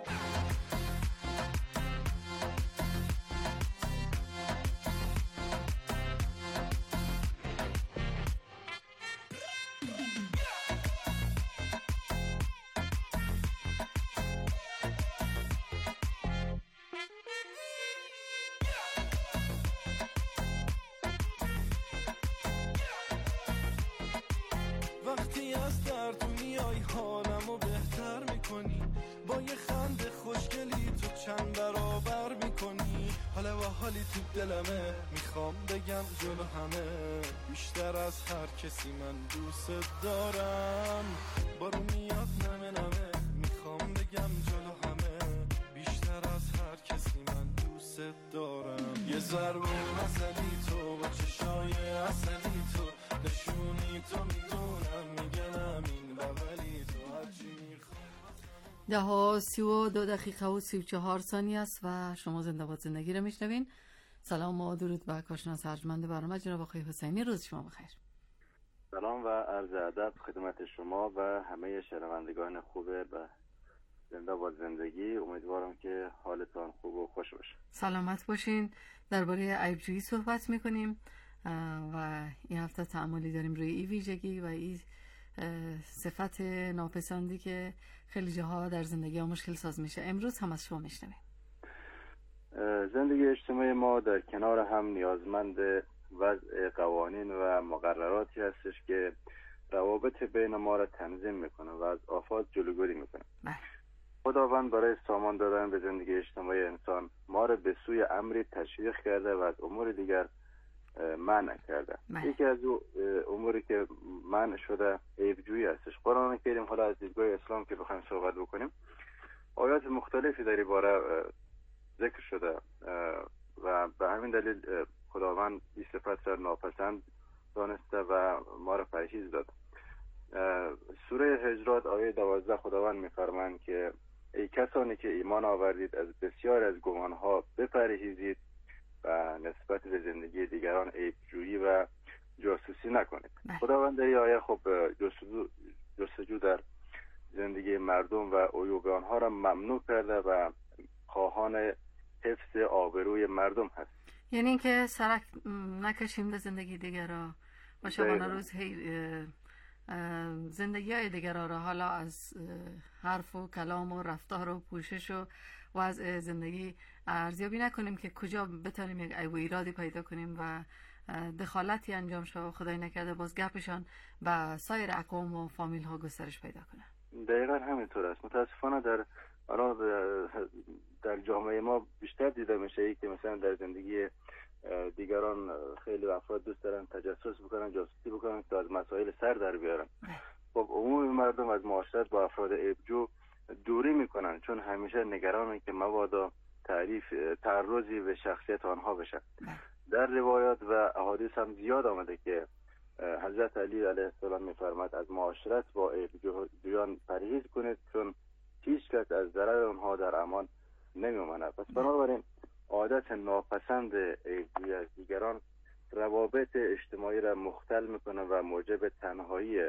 وقتی از در تو میای حالمو بهتر میکنی، با یه خنده خوشگلی تو چند برابر میکنی، حالا و حالی تو دلمه میخوام بگم جلو همه، بیشتر از هر کسی من دوست دارم. بارو میاد نمه نمه میخوام بگم جلو همه، بیشتر از هر کسی من دوست دارم. یه ضرب مثلی تو با چشای اصلی تو، نشونی تو میدونم میگنم این بغلی تو، هرچی میخوام. ده ها سی و دو دقیقه و سی و چهار ثانیه است و شما زنده باد زندگی رو میشنوین. سلام و درود به کارشناس ارجمند برنامه جناب آقای حسینی، روز شما بخیر. سلام و عرض ادب خدمت شما و همه شنوندگان خوب و زنده باد زندگی. امیدوارم که حالتان خوب و خوش باشه. سلامت باشین. درباره عیب‌جویی صحبت میکنیم و این هفته تأملی داریم روی این ویژگی و این صفت ناپسندی که خیلی جاها در زندگی ها مشکل ساز میشه. امروز هم از شما میشنویم. زندگی اجتماعی ما در کنار هم نیازمند وضع قوانین و مقرراتی هستش که روابط بین ما را تنظیم میکنه و از آفات جلوگیری میکنه. خداوند برای سامان دادن به زندگی اجتماعی انسان ما را به سوی امری تشویق کرده و از امور دیگر منع کرده. یکی از او اموری که منع شده عیبجویی هستش. قرآن کریم، حالا از دیدگاه اسلام که بخوایم صحبت بکنیم، آیات مختلفی در این باره ذکر شده و به همین دلیل خداوند این صفت را ناپسند دانسته و ما را پرهیز داد. سوره هجرات آیه دوازده خداوند می‌فرمایند که ای کسانی که ایمان آوردید از بسیار از گمانها بپرهیزید و نسبت به زندگی دیگران عیبجویی و جاسوسی نکنید. خداوند در این آیه خب جستجو, جستجو در زندگی مردم و عیوب آنها را ممنوع کرده و خواهان حفظ آبروی مردم هست. یعنی اینکه سرک نکشیم به زندگی دیگران و شبانه روز هی زندگی های دیگران را حالا از حرف و کلام و رفتار و پوشش و وضع زندگی ارزیابی نکنیم که کجا بتونیم یک عیب و ایرادی پیدا کنیم و دخالتی انجام شد و خدای نکرده باز گپشان به سایر اقوام و فامیل ها گسترش پیدا کنه. دقیقا همینطور است. متاسفانه در الان در جامعه ما بیشتر دیده میشه ای که مثلا در زندگی دیگران خیلی افراد دوست دارن تجسس بکنن، جاسوسی بکنن تا از مسائل سر در بیارن. خب عموم مردم از معاشرت با افراد عیبجو دوری میکنن چون همیشه نگرانن که مبادا تعریف تعرضی به شخصیت آنها بشه. در روایات و احادیث هم زیاد آمده که حضرت علی علیه السلام میفرماد از معاشرت با عیبجویان پرهیز کنید چون هیچ کس از ضرر آنها در امان نمیماند. پس بنابراین عادت ناپسند عیبجویی از دیگران روابط اجتماعی را مختل میکنه و موجب تنهایی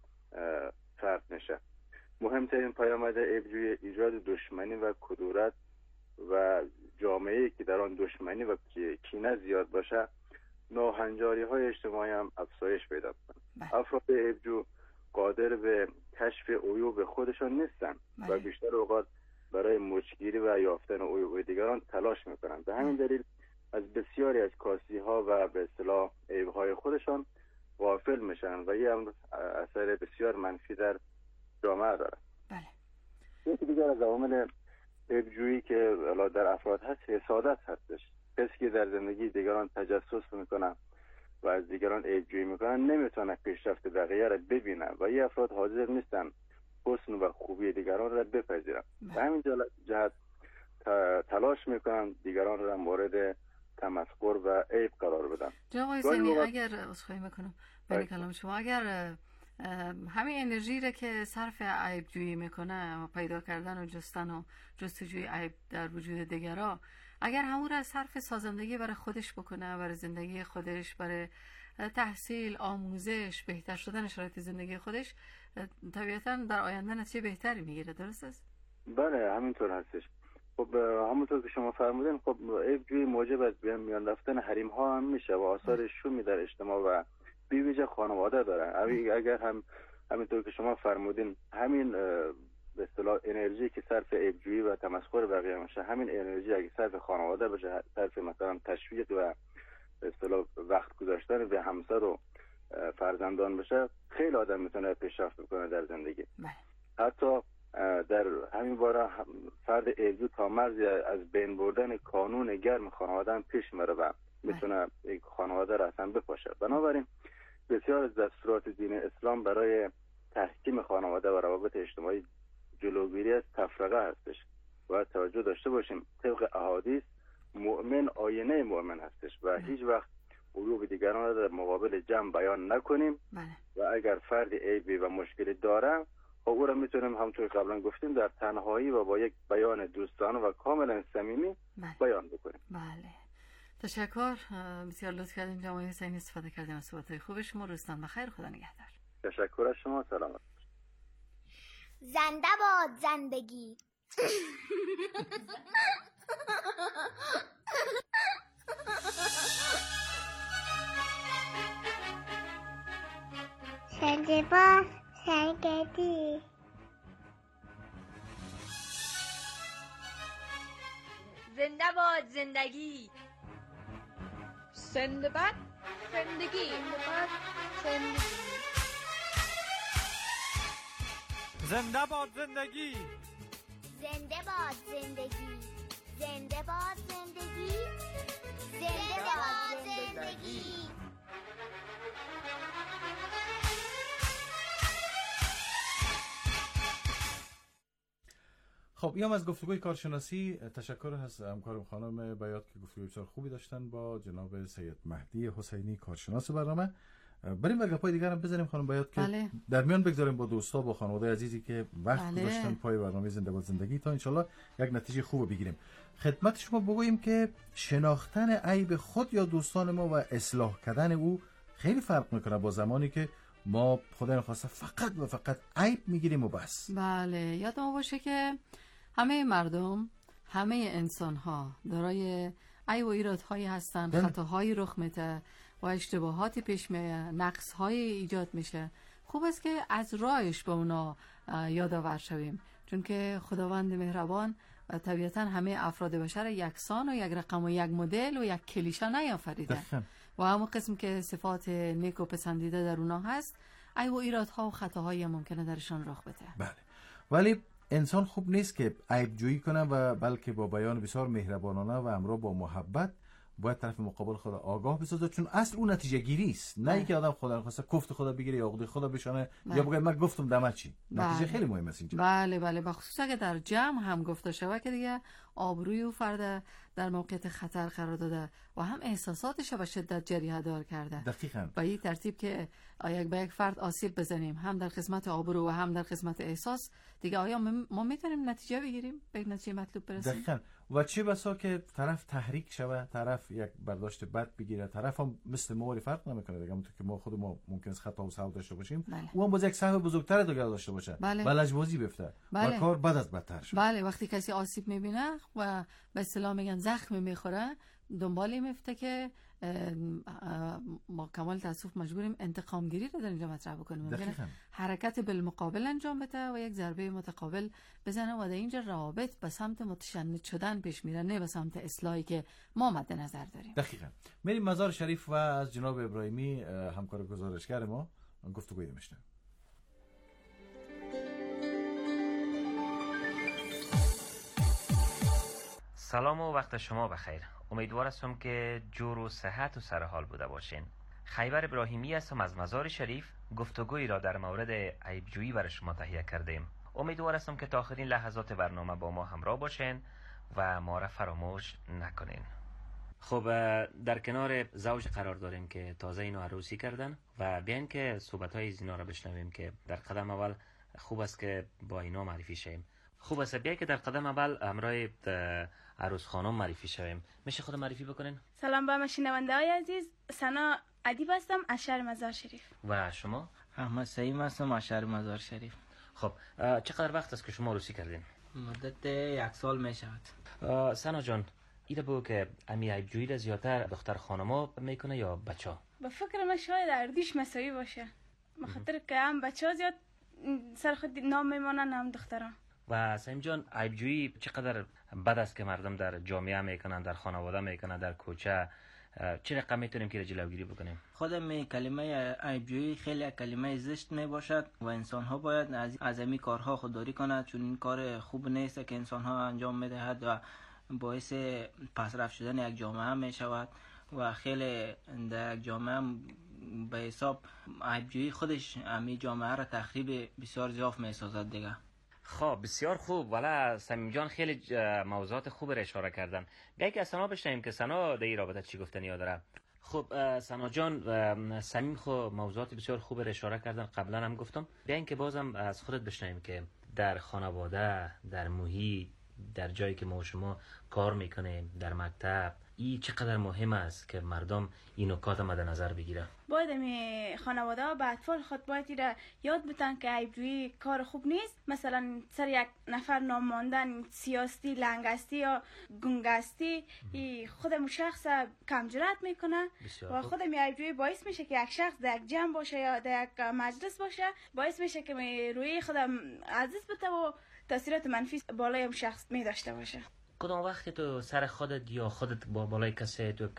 فرد میشه. مهمترین پیامد عیبجویی ایجاد دشمنی و کدورت و جامعه‌ای که در آن دشمنی و کینه زیاد باشه ناهنجاری های اجتماعی هم افزایش پیدا کنه. افراد عیبجو قادر به کشف عیوب خودشان نیستن و بیشتر اوقات برای مچگیری و یافتن عیوب دیگران تلاش میکنن. به همین دلیل از بسیاری از کاسی ها و به اصطلاح عیب های خودشان غافل میشن و این هم اثر بسیار منفی در جامعه داره. بله. یکی دیگر از عوامل عیبجویی که در افراد هست حسادت هستش. کسی که در زندگی دیگران تجسس میکنن و از دیگران عیبجویی میکنن نمیتونه پیشرفت بقیه را ببینن و این افراد حاضر نیستن حسن و خوبی دیگران را بپذیرن. به همین جهت تلاش میکنن دیگران را مورد تمسخر و عیب قرار بدن. جناب حسینی اگر عذرخواهی میکنم بین کلام شما، اگر همین انرژی را که صرف عیب جویی میکنه و پیدا کردن و جستن و جستجوی عیب در وجود دیگران، اگر همون را صرف سازندگی برای خودش بکنه، برای زندگی خودش، برای تحصیل، آموزش، بهتر شدن شرایط زندگی خودش، طبیعتا در آینده نتیجه بهتری میگیره. درست است؟ بله همینطور هستش. خب همونطور که شما فرمودین، خب عیب جویی موجب از میان رفتن حریم ها هم میشه و آثار شومی در اجتماع و بی ویژه خانواده داره. اگر هم همینطور که شما فرمودین همین به اصطلاح انرژی که صرف عیبجویی و تمسخر بقیه میشه، همین انرژی اگه صرف خانواده بشه، صرف مثلا تشویق و به اصطلاح وقت گذاشتن به همسر و فرزندان بشه، خیلی آدم میتونه پیشرفت بکنه در زندگی. حتی در همین باره فرد عیبجو تا مرزی از بین بردن کانون گرم خانواده هم پیش میره و میتونه یک خانواده را اصلا بپاشه. بنابراین بسیار از دستورات دین اسلام برای تحکیم خانواده و روابط اجتماعی جلوگیری از تفرقه هستش. باید توجه داشته باشیم طبق احادیث مؤمن آینه مؤمن هستش و هیچ وقت عیوب دیگران را در مقابل جمع بیان نکنیم و اگر فرد عیبی و مشکلی داره خب او را میتونیم همونطور قبلا گفتیم در تنهایی و با یک بیان دوستانه و کاملا صمیمی بیان بکنیم. بله. تشکر، بسیار لطف کردین جناب حسینی، استفاده کردیم از صحبت‌های خوب شما. روزتان بخیر، خدا نگهدار. تشکر از شما، سلامت. زنده باد زندگی. زنده باد زندگی. زنده باد زندگی. زنده باد زندگی. زنده باد زندگی. زنده باد زندگی. زنده باد زندگی. زنده باد زندگی، زنده باد زندگی. خب اینم از گفتگوی کارشناسی. تشکر از همکارم خانم بیات که گفتگوی بسیار خوبی داشتن با جناب سید مهدی حسینی کارشناس برنامه. بریم به گپای دیگر هم بزنیم خانم بیات که بله. در میان بگذاریم با دوستا با خانواده عزیزی که وقت بله. گذاشتن پای برنامه زنده باد زندگی تا انشالله یک نتیجه خوب بگیریم. خدمت شما بگوییم که شناختن عیب خود یا دوستان ما و اصلاح کردن او خیلی فرق میکنه با زمانی که ما خدا نخواسته فقط و فقط عیب میگیریم و بس. بله، یاد ما باشه که همه مردم، همه انسان ها دارای عیب و ایرادهایی هستن، بله. خطاهایی رخ میده و اشتباهاتی پیش میه، نقص‌های ایجاد میشه. خوب است که از راهش به اونا یادآور شویم، چون که خداوند مهربان طبیعتا همه افراد بشر یکسان و یک رقم و یک مدل و یک کلیشه نیافریده و همون قسم که صفات نیک و پسندیده در اونا هست، عیب و ایرادها و خطاهایی ممکنه درشان رخ بده. بله، ولی انسان خوب نیست که عیب جویی کنه و بلکه با بیان بسیار مهربانانه و همراه با محبت باید طرف مقابل خود آگاه بسازه، چون اصل اون نتیجه گیری است، نه اینکه آدم خدا نخواسته کفت خدا بگیره یا عقده خدا بشانه بله. یا بگه من گفتم دمه چی. نتیجه بله. خیلی مهم است اینجا. بله بله، بخصوص اگه در جمع هم گفته شود که دیگه آبروی او فرد در موقعیت خطر قرار داده و هم احساساتش به شدت جریه دار کرده. دقیقاً. با این ترتیب که یک به یک فرد آسیب بزنیم، هم در قسمت آبرو و هم در قسمت احساس، دیگه آیا ما میتونیم نتیجه بگیریم، به نتیجه مطلوب برسیم؟ دقیقاً. و چه بسا که طرف تحریک شوه، طرف یک برداشت بد بگیره، طرف هم مثل ما فرق نمیکنه دیگه، همونطور که ما خود ما ممکن است خطا و سهو داشته باشیم، بله. او هم باز یک سهم بزرگتر دیگه داشته باشه بله. و لجبازی بفته بله. و کار بد از بدتر شد. بله، وقتی کسی آسیب میبینه و به اصطلاح میگن زخم میخوره، دنبالی میفته که ما کمال تاسف مجبوریم انتقام گیری رو در اینجا مطرح بکنیم. ممکنه حرکت بالمقابل انجام بده و یک ضربه متقابل بزنه و در اینجا روابط به سمت متشنج شدن پیش میره، نه به سمت اصلاحی که ما مد نظر داریم. دقیقاً. میریم مزار شریف و از جناب ابراهیمی همکار گزارشگر ما گفتگوی میشنویم. سلام و وقت شما بخیر. امیدوار هستم که جور و صحت و سرحال بوده باشین. خیبر ابراهیمی هستم از مزار شریف. گفتگویی را در مورد عیبجویی برای شما تهیه کردیم. امیدوار هستم که تا آخرین لحظات برنامه با ما همراه باشین و ما را فراموش نکنین. خب در کنار زوج قرار داریم که تازه اینو عروسی کردن و بیاین که صحبت‌های از اینا را بشنویم که در قدم اول خوب است که با اینا معرفی شیم. خوب است بیاین که در قدم اول همراه عروس خانم معرفی شویم. میشه خود معرفی بکنین؟ سلام با شنونده های عزیز، ثنا ادیب هستم از شهر مزار شریف. و شما؟ احمد سعیم هستم از شهر مزار شریف. خب چقدر وقت است که شما عروسی کردین؟ مدت یک سال می شود. ثنا جان، ایده بگو که امی عیبجویی را زیادتر دختر خانما میکنه یا بچه ها؟ به فکر من شاید اردیش مساوی باشه، بخاطر که هم بچه ها زیاد سر خود نام میمانن هم دختران. و سعیم جان، عیبجویی چقدر بد است که مردم در جامعه میکنن، در خانواده میکنن، در کوچه، چه رقم میتونیم که جلوگیری بکنیم؟ خودم کلمه عیبجویی خیلی کلمه زشت می باشد و انسان ها باید از از این کارها خودداری کنند، چون این کار خوب نیست که انسان ها انجام میدهد و باعث پسرفت شدن یک جامعه می شود و خیلی در یک جامعه به حساب عیبجویی خودش امی جامعه را تخریب بسیار زیاد می سازد دیگه. خب بسیار خوب. والا سمیم جان خیلی موضوعات خوب را اشاره کردن. بیایی که از ثنا بشنویم که ثنا در این رابطه چی گفتنی داره. خب ثنا جان، سمیم خو موضوعات بسیار خوب را اشاره کردن، قبلا هم گفتم. بیاین که بازم از خودت بشنویم که در خانواده، در محیط، در جایی که ما شما کار میکنیم، در مکتب، این چقدر مهم است که مردم این نکات مد نظر بگیرن. باید می خانواده ها به اطفال خود باید ایره یاد بتن که عیبجویی کار خوب نیست. مثلا سر یک نفر نام ماندن، سیاستی، لنگستی یا گنگستی، ای خودمون شخص کم جرأت میکنه و خودم عیبجویی باعث میشه که یک شخص در یک جمع باشه یا در یک مجلس باشه، باعث میشه که روی خودم عزیز بته و تاثیرات منفی بالای اون شخص می داشته باشه. کدام وقت تو سر خودت یا خودت با بالای کسی تو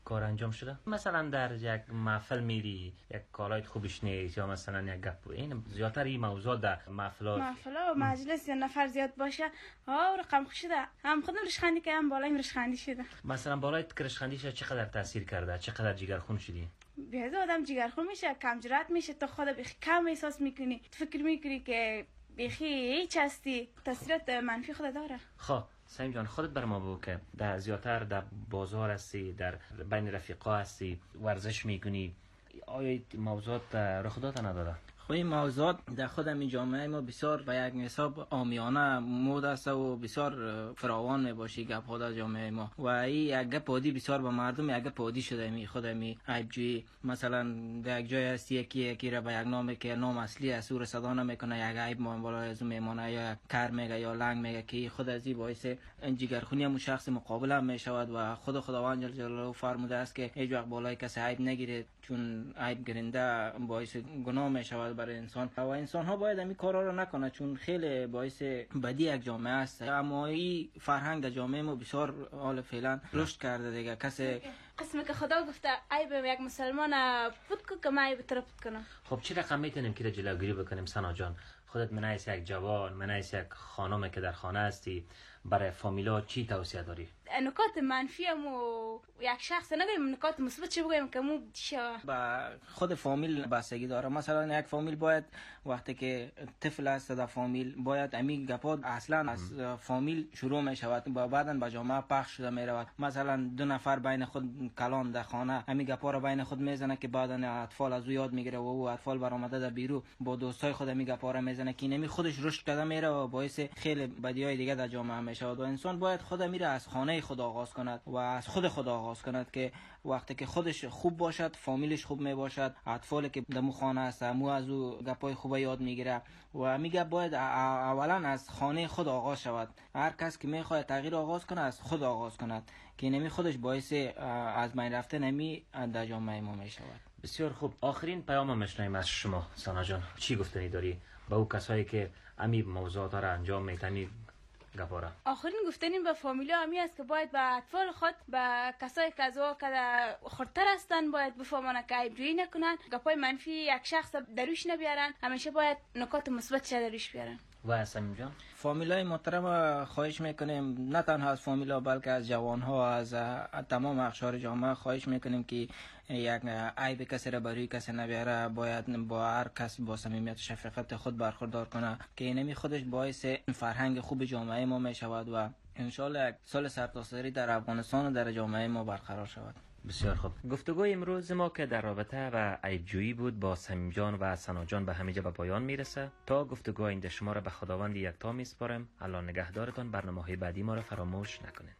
کار انجام شده؟ مثلا در یک محفل میری یک کالای خوبش نیست یا مثلا یک گپ، این زیادتر این موضوع در محفلات محفلا و مجلس یا نفر زیاد باشه ها رقم خوش شده، هم خودم رشخندی که هم بالایم رشخندی شده. مثلا بالای رشخندی شده چقدر تاثیر کرده؟ چقدر جگرخون شدی؟ بیازه آدم جگرخون میشه، کم جرأت میشه، تو خود بخی کم احساس میکنی، تو فکر میکنی که بخی هیچ هستی، تاثیرات منفی خود داره. خب سعیم جان خودت بر ما بگو که در زیادتر در بازار هستی، در بین رفیقا هستی، ورزش میکنی، آیا موضوعات رخ داده نداده؟ خب این موضوعات در خود این جامعه ما بسیار به یک حساب عامیانه مود است و بسیار فراوان میباشی گپ ها در جامعه ما و این یک گپ عادی بسیار به مردم یک گپ عادی شده. می خود می عیب جویی، مثلا در یک جای هستی یکی یکی را به یک نامی که نام اصلی است او را صدا نمیکنه، یک عیب ما بالای از میمونه یا کر میگه یا لنگ میگه که خود از این باعث جگرخونی هم شخص مقابل هم میشود و خود خداوند جل جلاله فرموده است که هیچ وقت بالای کسی عیب نگیرید، چون عیب گرنده باعث گناه میشود برای انسان و انسان ها باید همین کارا رو نکنه چون خیلی باعث بدی یک جامعه است. اما این فرهنگ در جامعه ما بسیار حال فعلا رشد کرده دیگه. کسی قسمی که خدا گفته عیب یک مسلمان پود کو که من عیب تر پود کنم. خب چی رقم میتونیم که جلوگیری بکنیم سنا جان؟ خودت منایس یک جوان، منایس یک خانم که در خانه هستی، برای فامیلا چی توصیه داری؟ نکات منفی مو یک شخص نگیم، نکات مثبت چی بگیم که مو شو با خود فامیل بستگی داره. مثلا یک فامیل باید وقتی که طفل است در فامیل باید امی گپات اصلا از فامیل شروع می شود و بعداً به جامعه پخش شده می رود. مثلا دو نفر بین خود کلان در خانه امی گپا رو بین خود میزنه که بعداً اطفال از او یاد میگیره و او اطفال برآمده در بیرو با دوستای خود امی گپا رو میزنه که نمی خودش رشد کرده میره و باعث خیلی بدیهای دیگه در جامعه می شود. و انسان باید خود میره از خانه خود آغاز کند و از خود خود آغاز کند که وقتی که خودش خوب باشد فامیلش خوب می باشد، اطفالی که در خانه است مو از او گپای خوب یاد میگیره و میگه باید اولا از خانه خود آغاز شود. هر کس که میخواد تغییر آغاز کنه از خود آغاز کند که نمی خودش باعث از بین رفتن نمی در جامعه ما می شود. بسیار خوب. آخرین پیام میشنویم از شما سانا جان، چی گفتنی داری با او کسایی که امی موضوعات را انجام میتنی گپارا؟ آخرین گفتنیم به فامیلا همی است که باید به اطفال خود به کسایی که از او که خردتر هستن باید بفهمانه که عیب جویی نکنن، گپای منفی یک شخص دروش نبیارن، همیشه باید نکات مثبت چه دروش بیارن. و سمیم جان فامیلای محترم خواهش میکنیم نه تنها از فامیلا بلکه از جوانها، از تمام اقشار جامعه خواهش میکنیم که یک عیب کسی را برای کسی نبیاره، باید با هر کس با صمیمیت و شفقت خود برخوردار کنه که اینمی خودش باعث فرهنگ خوب جامعه ما می شود و انشالله یک سال سرتاسری در افغانستان و در جامعه ما برقرار شود. بسیار خوب. گفتگوی امروز ما که در رابطه و عیبجویی بود با سمیم جان و سنا جان به همینجا به پایان میرسه. تا گفتگو آینده شما را به خداوند یکتا میسپارم. الله نگهدارتان. برنامه‌های بعدی ما را فراموش نکنید.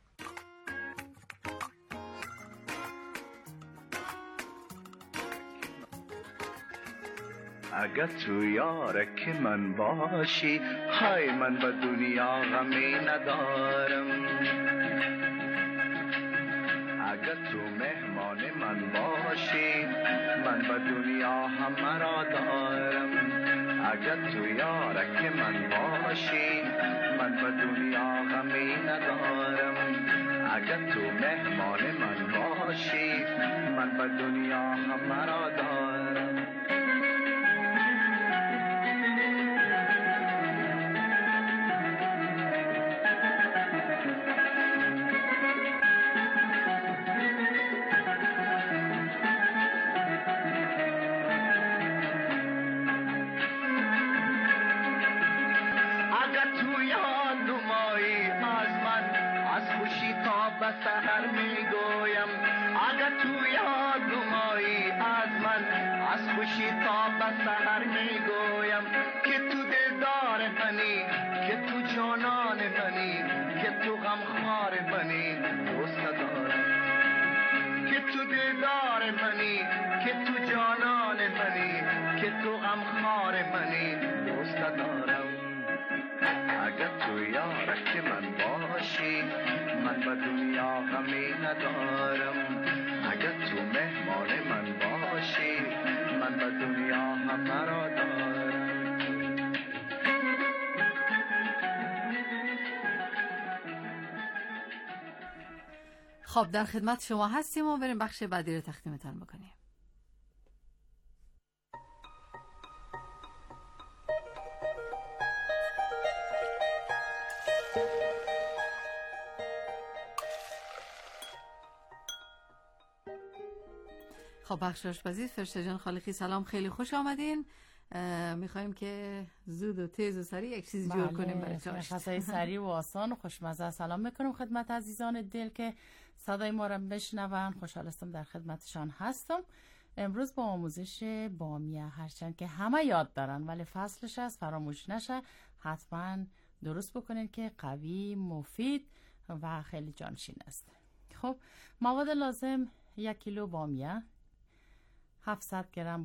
اگر تو یارک من باشی های من به دنیا غمی ندارم، اگر تو مهمان من باشی من به دنیا همه را دارم، اگر تو یارک من باشی من به دنیا غمی ندارم، اگر تو مهمان من باشی من به دنیا همه را دارم. سحر می گویم اگر تو یاد مایی از من، از خوشی تا به سحر می گویم که تو دلدار منی، که تو جانان منی، که تو غمخوار منی، دوست دارم که تو دلدار منی، که تو جانان منی، که تو غمخوار منی، دوست دارم. اگر تو یارک من باشی من به دنیا غمی ندارم، اگر تو مهمان من باشی من به دنیا همه را دارم. خب در خدمت شما هستیم و بریم بخش بعدی رو تقدیمتان بکنیم. خب بخش آشپزی فرشته جان خالقی سلام، خیلی خوش آمدین. میخوایم که زود و تیز و سریع یک چیزی جور کنیم برای چاشت. غذای سریع و آسان و خوشمزه. سلام میکنم خدمت عزیزان دل که صدای ما را بشنون. خوشحال هستم در خدمتشان هستم. امروز با آموزش بامیه، هرچند که همه یاد دارن ولی فصلش است، فراموش نشه. حتما درست بکنین که قوی، مفید و خیلی جانشین است. خب مواد لازم: یک کیلو بامیه، هفتصد گرم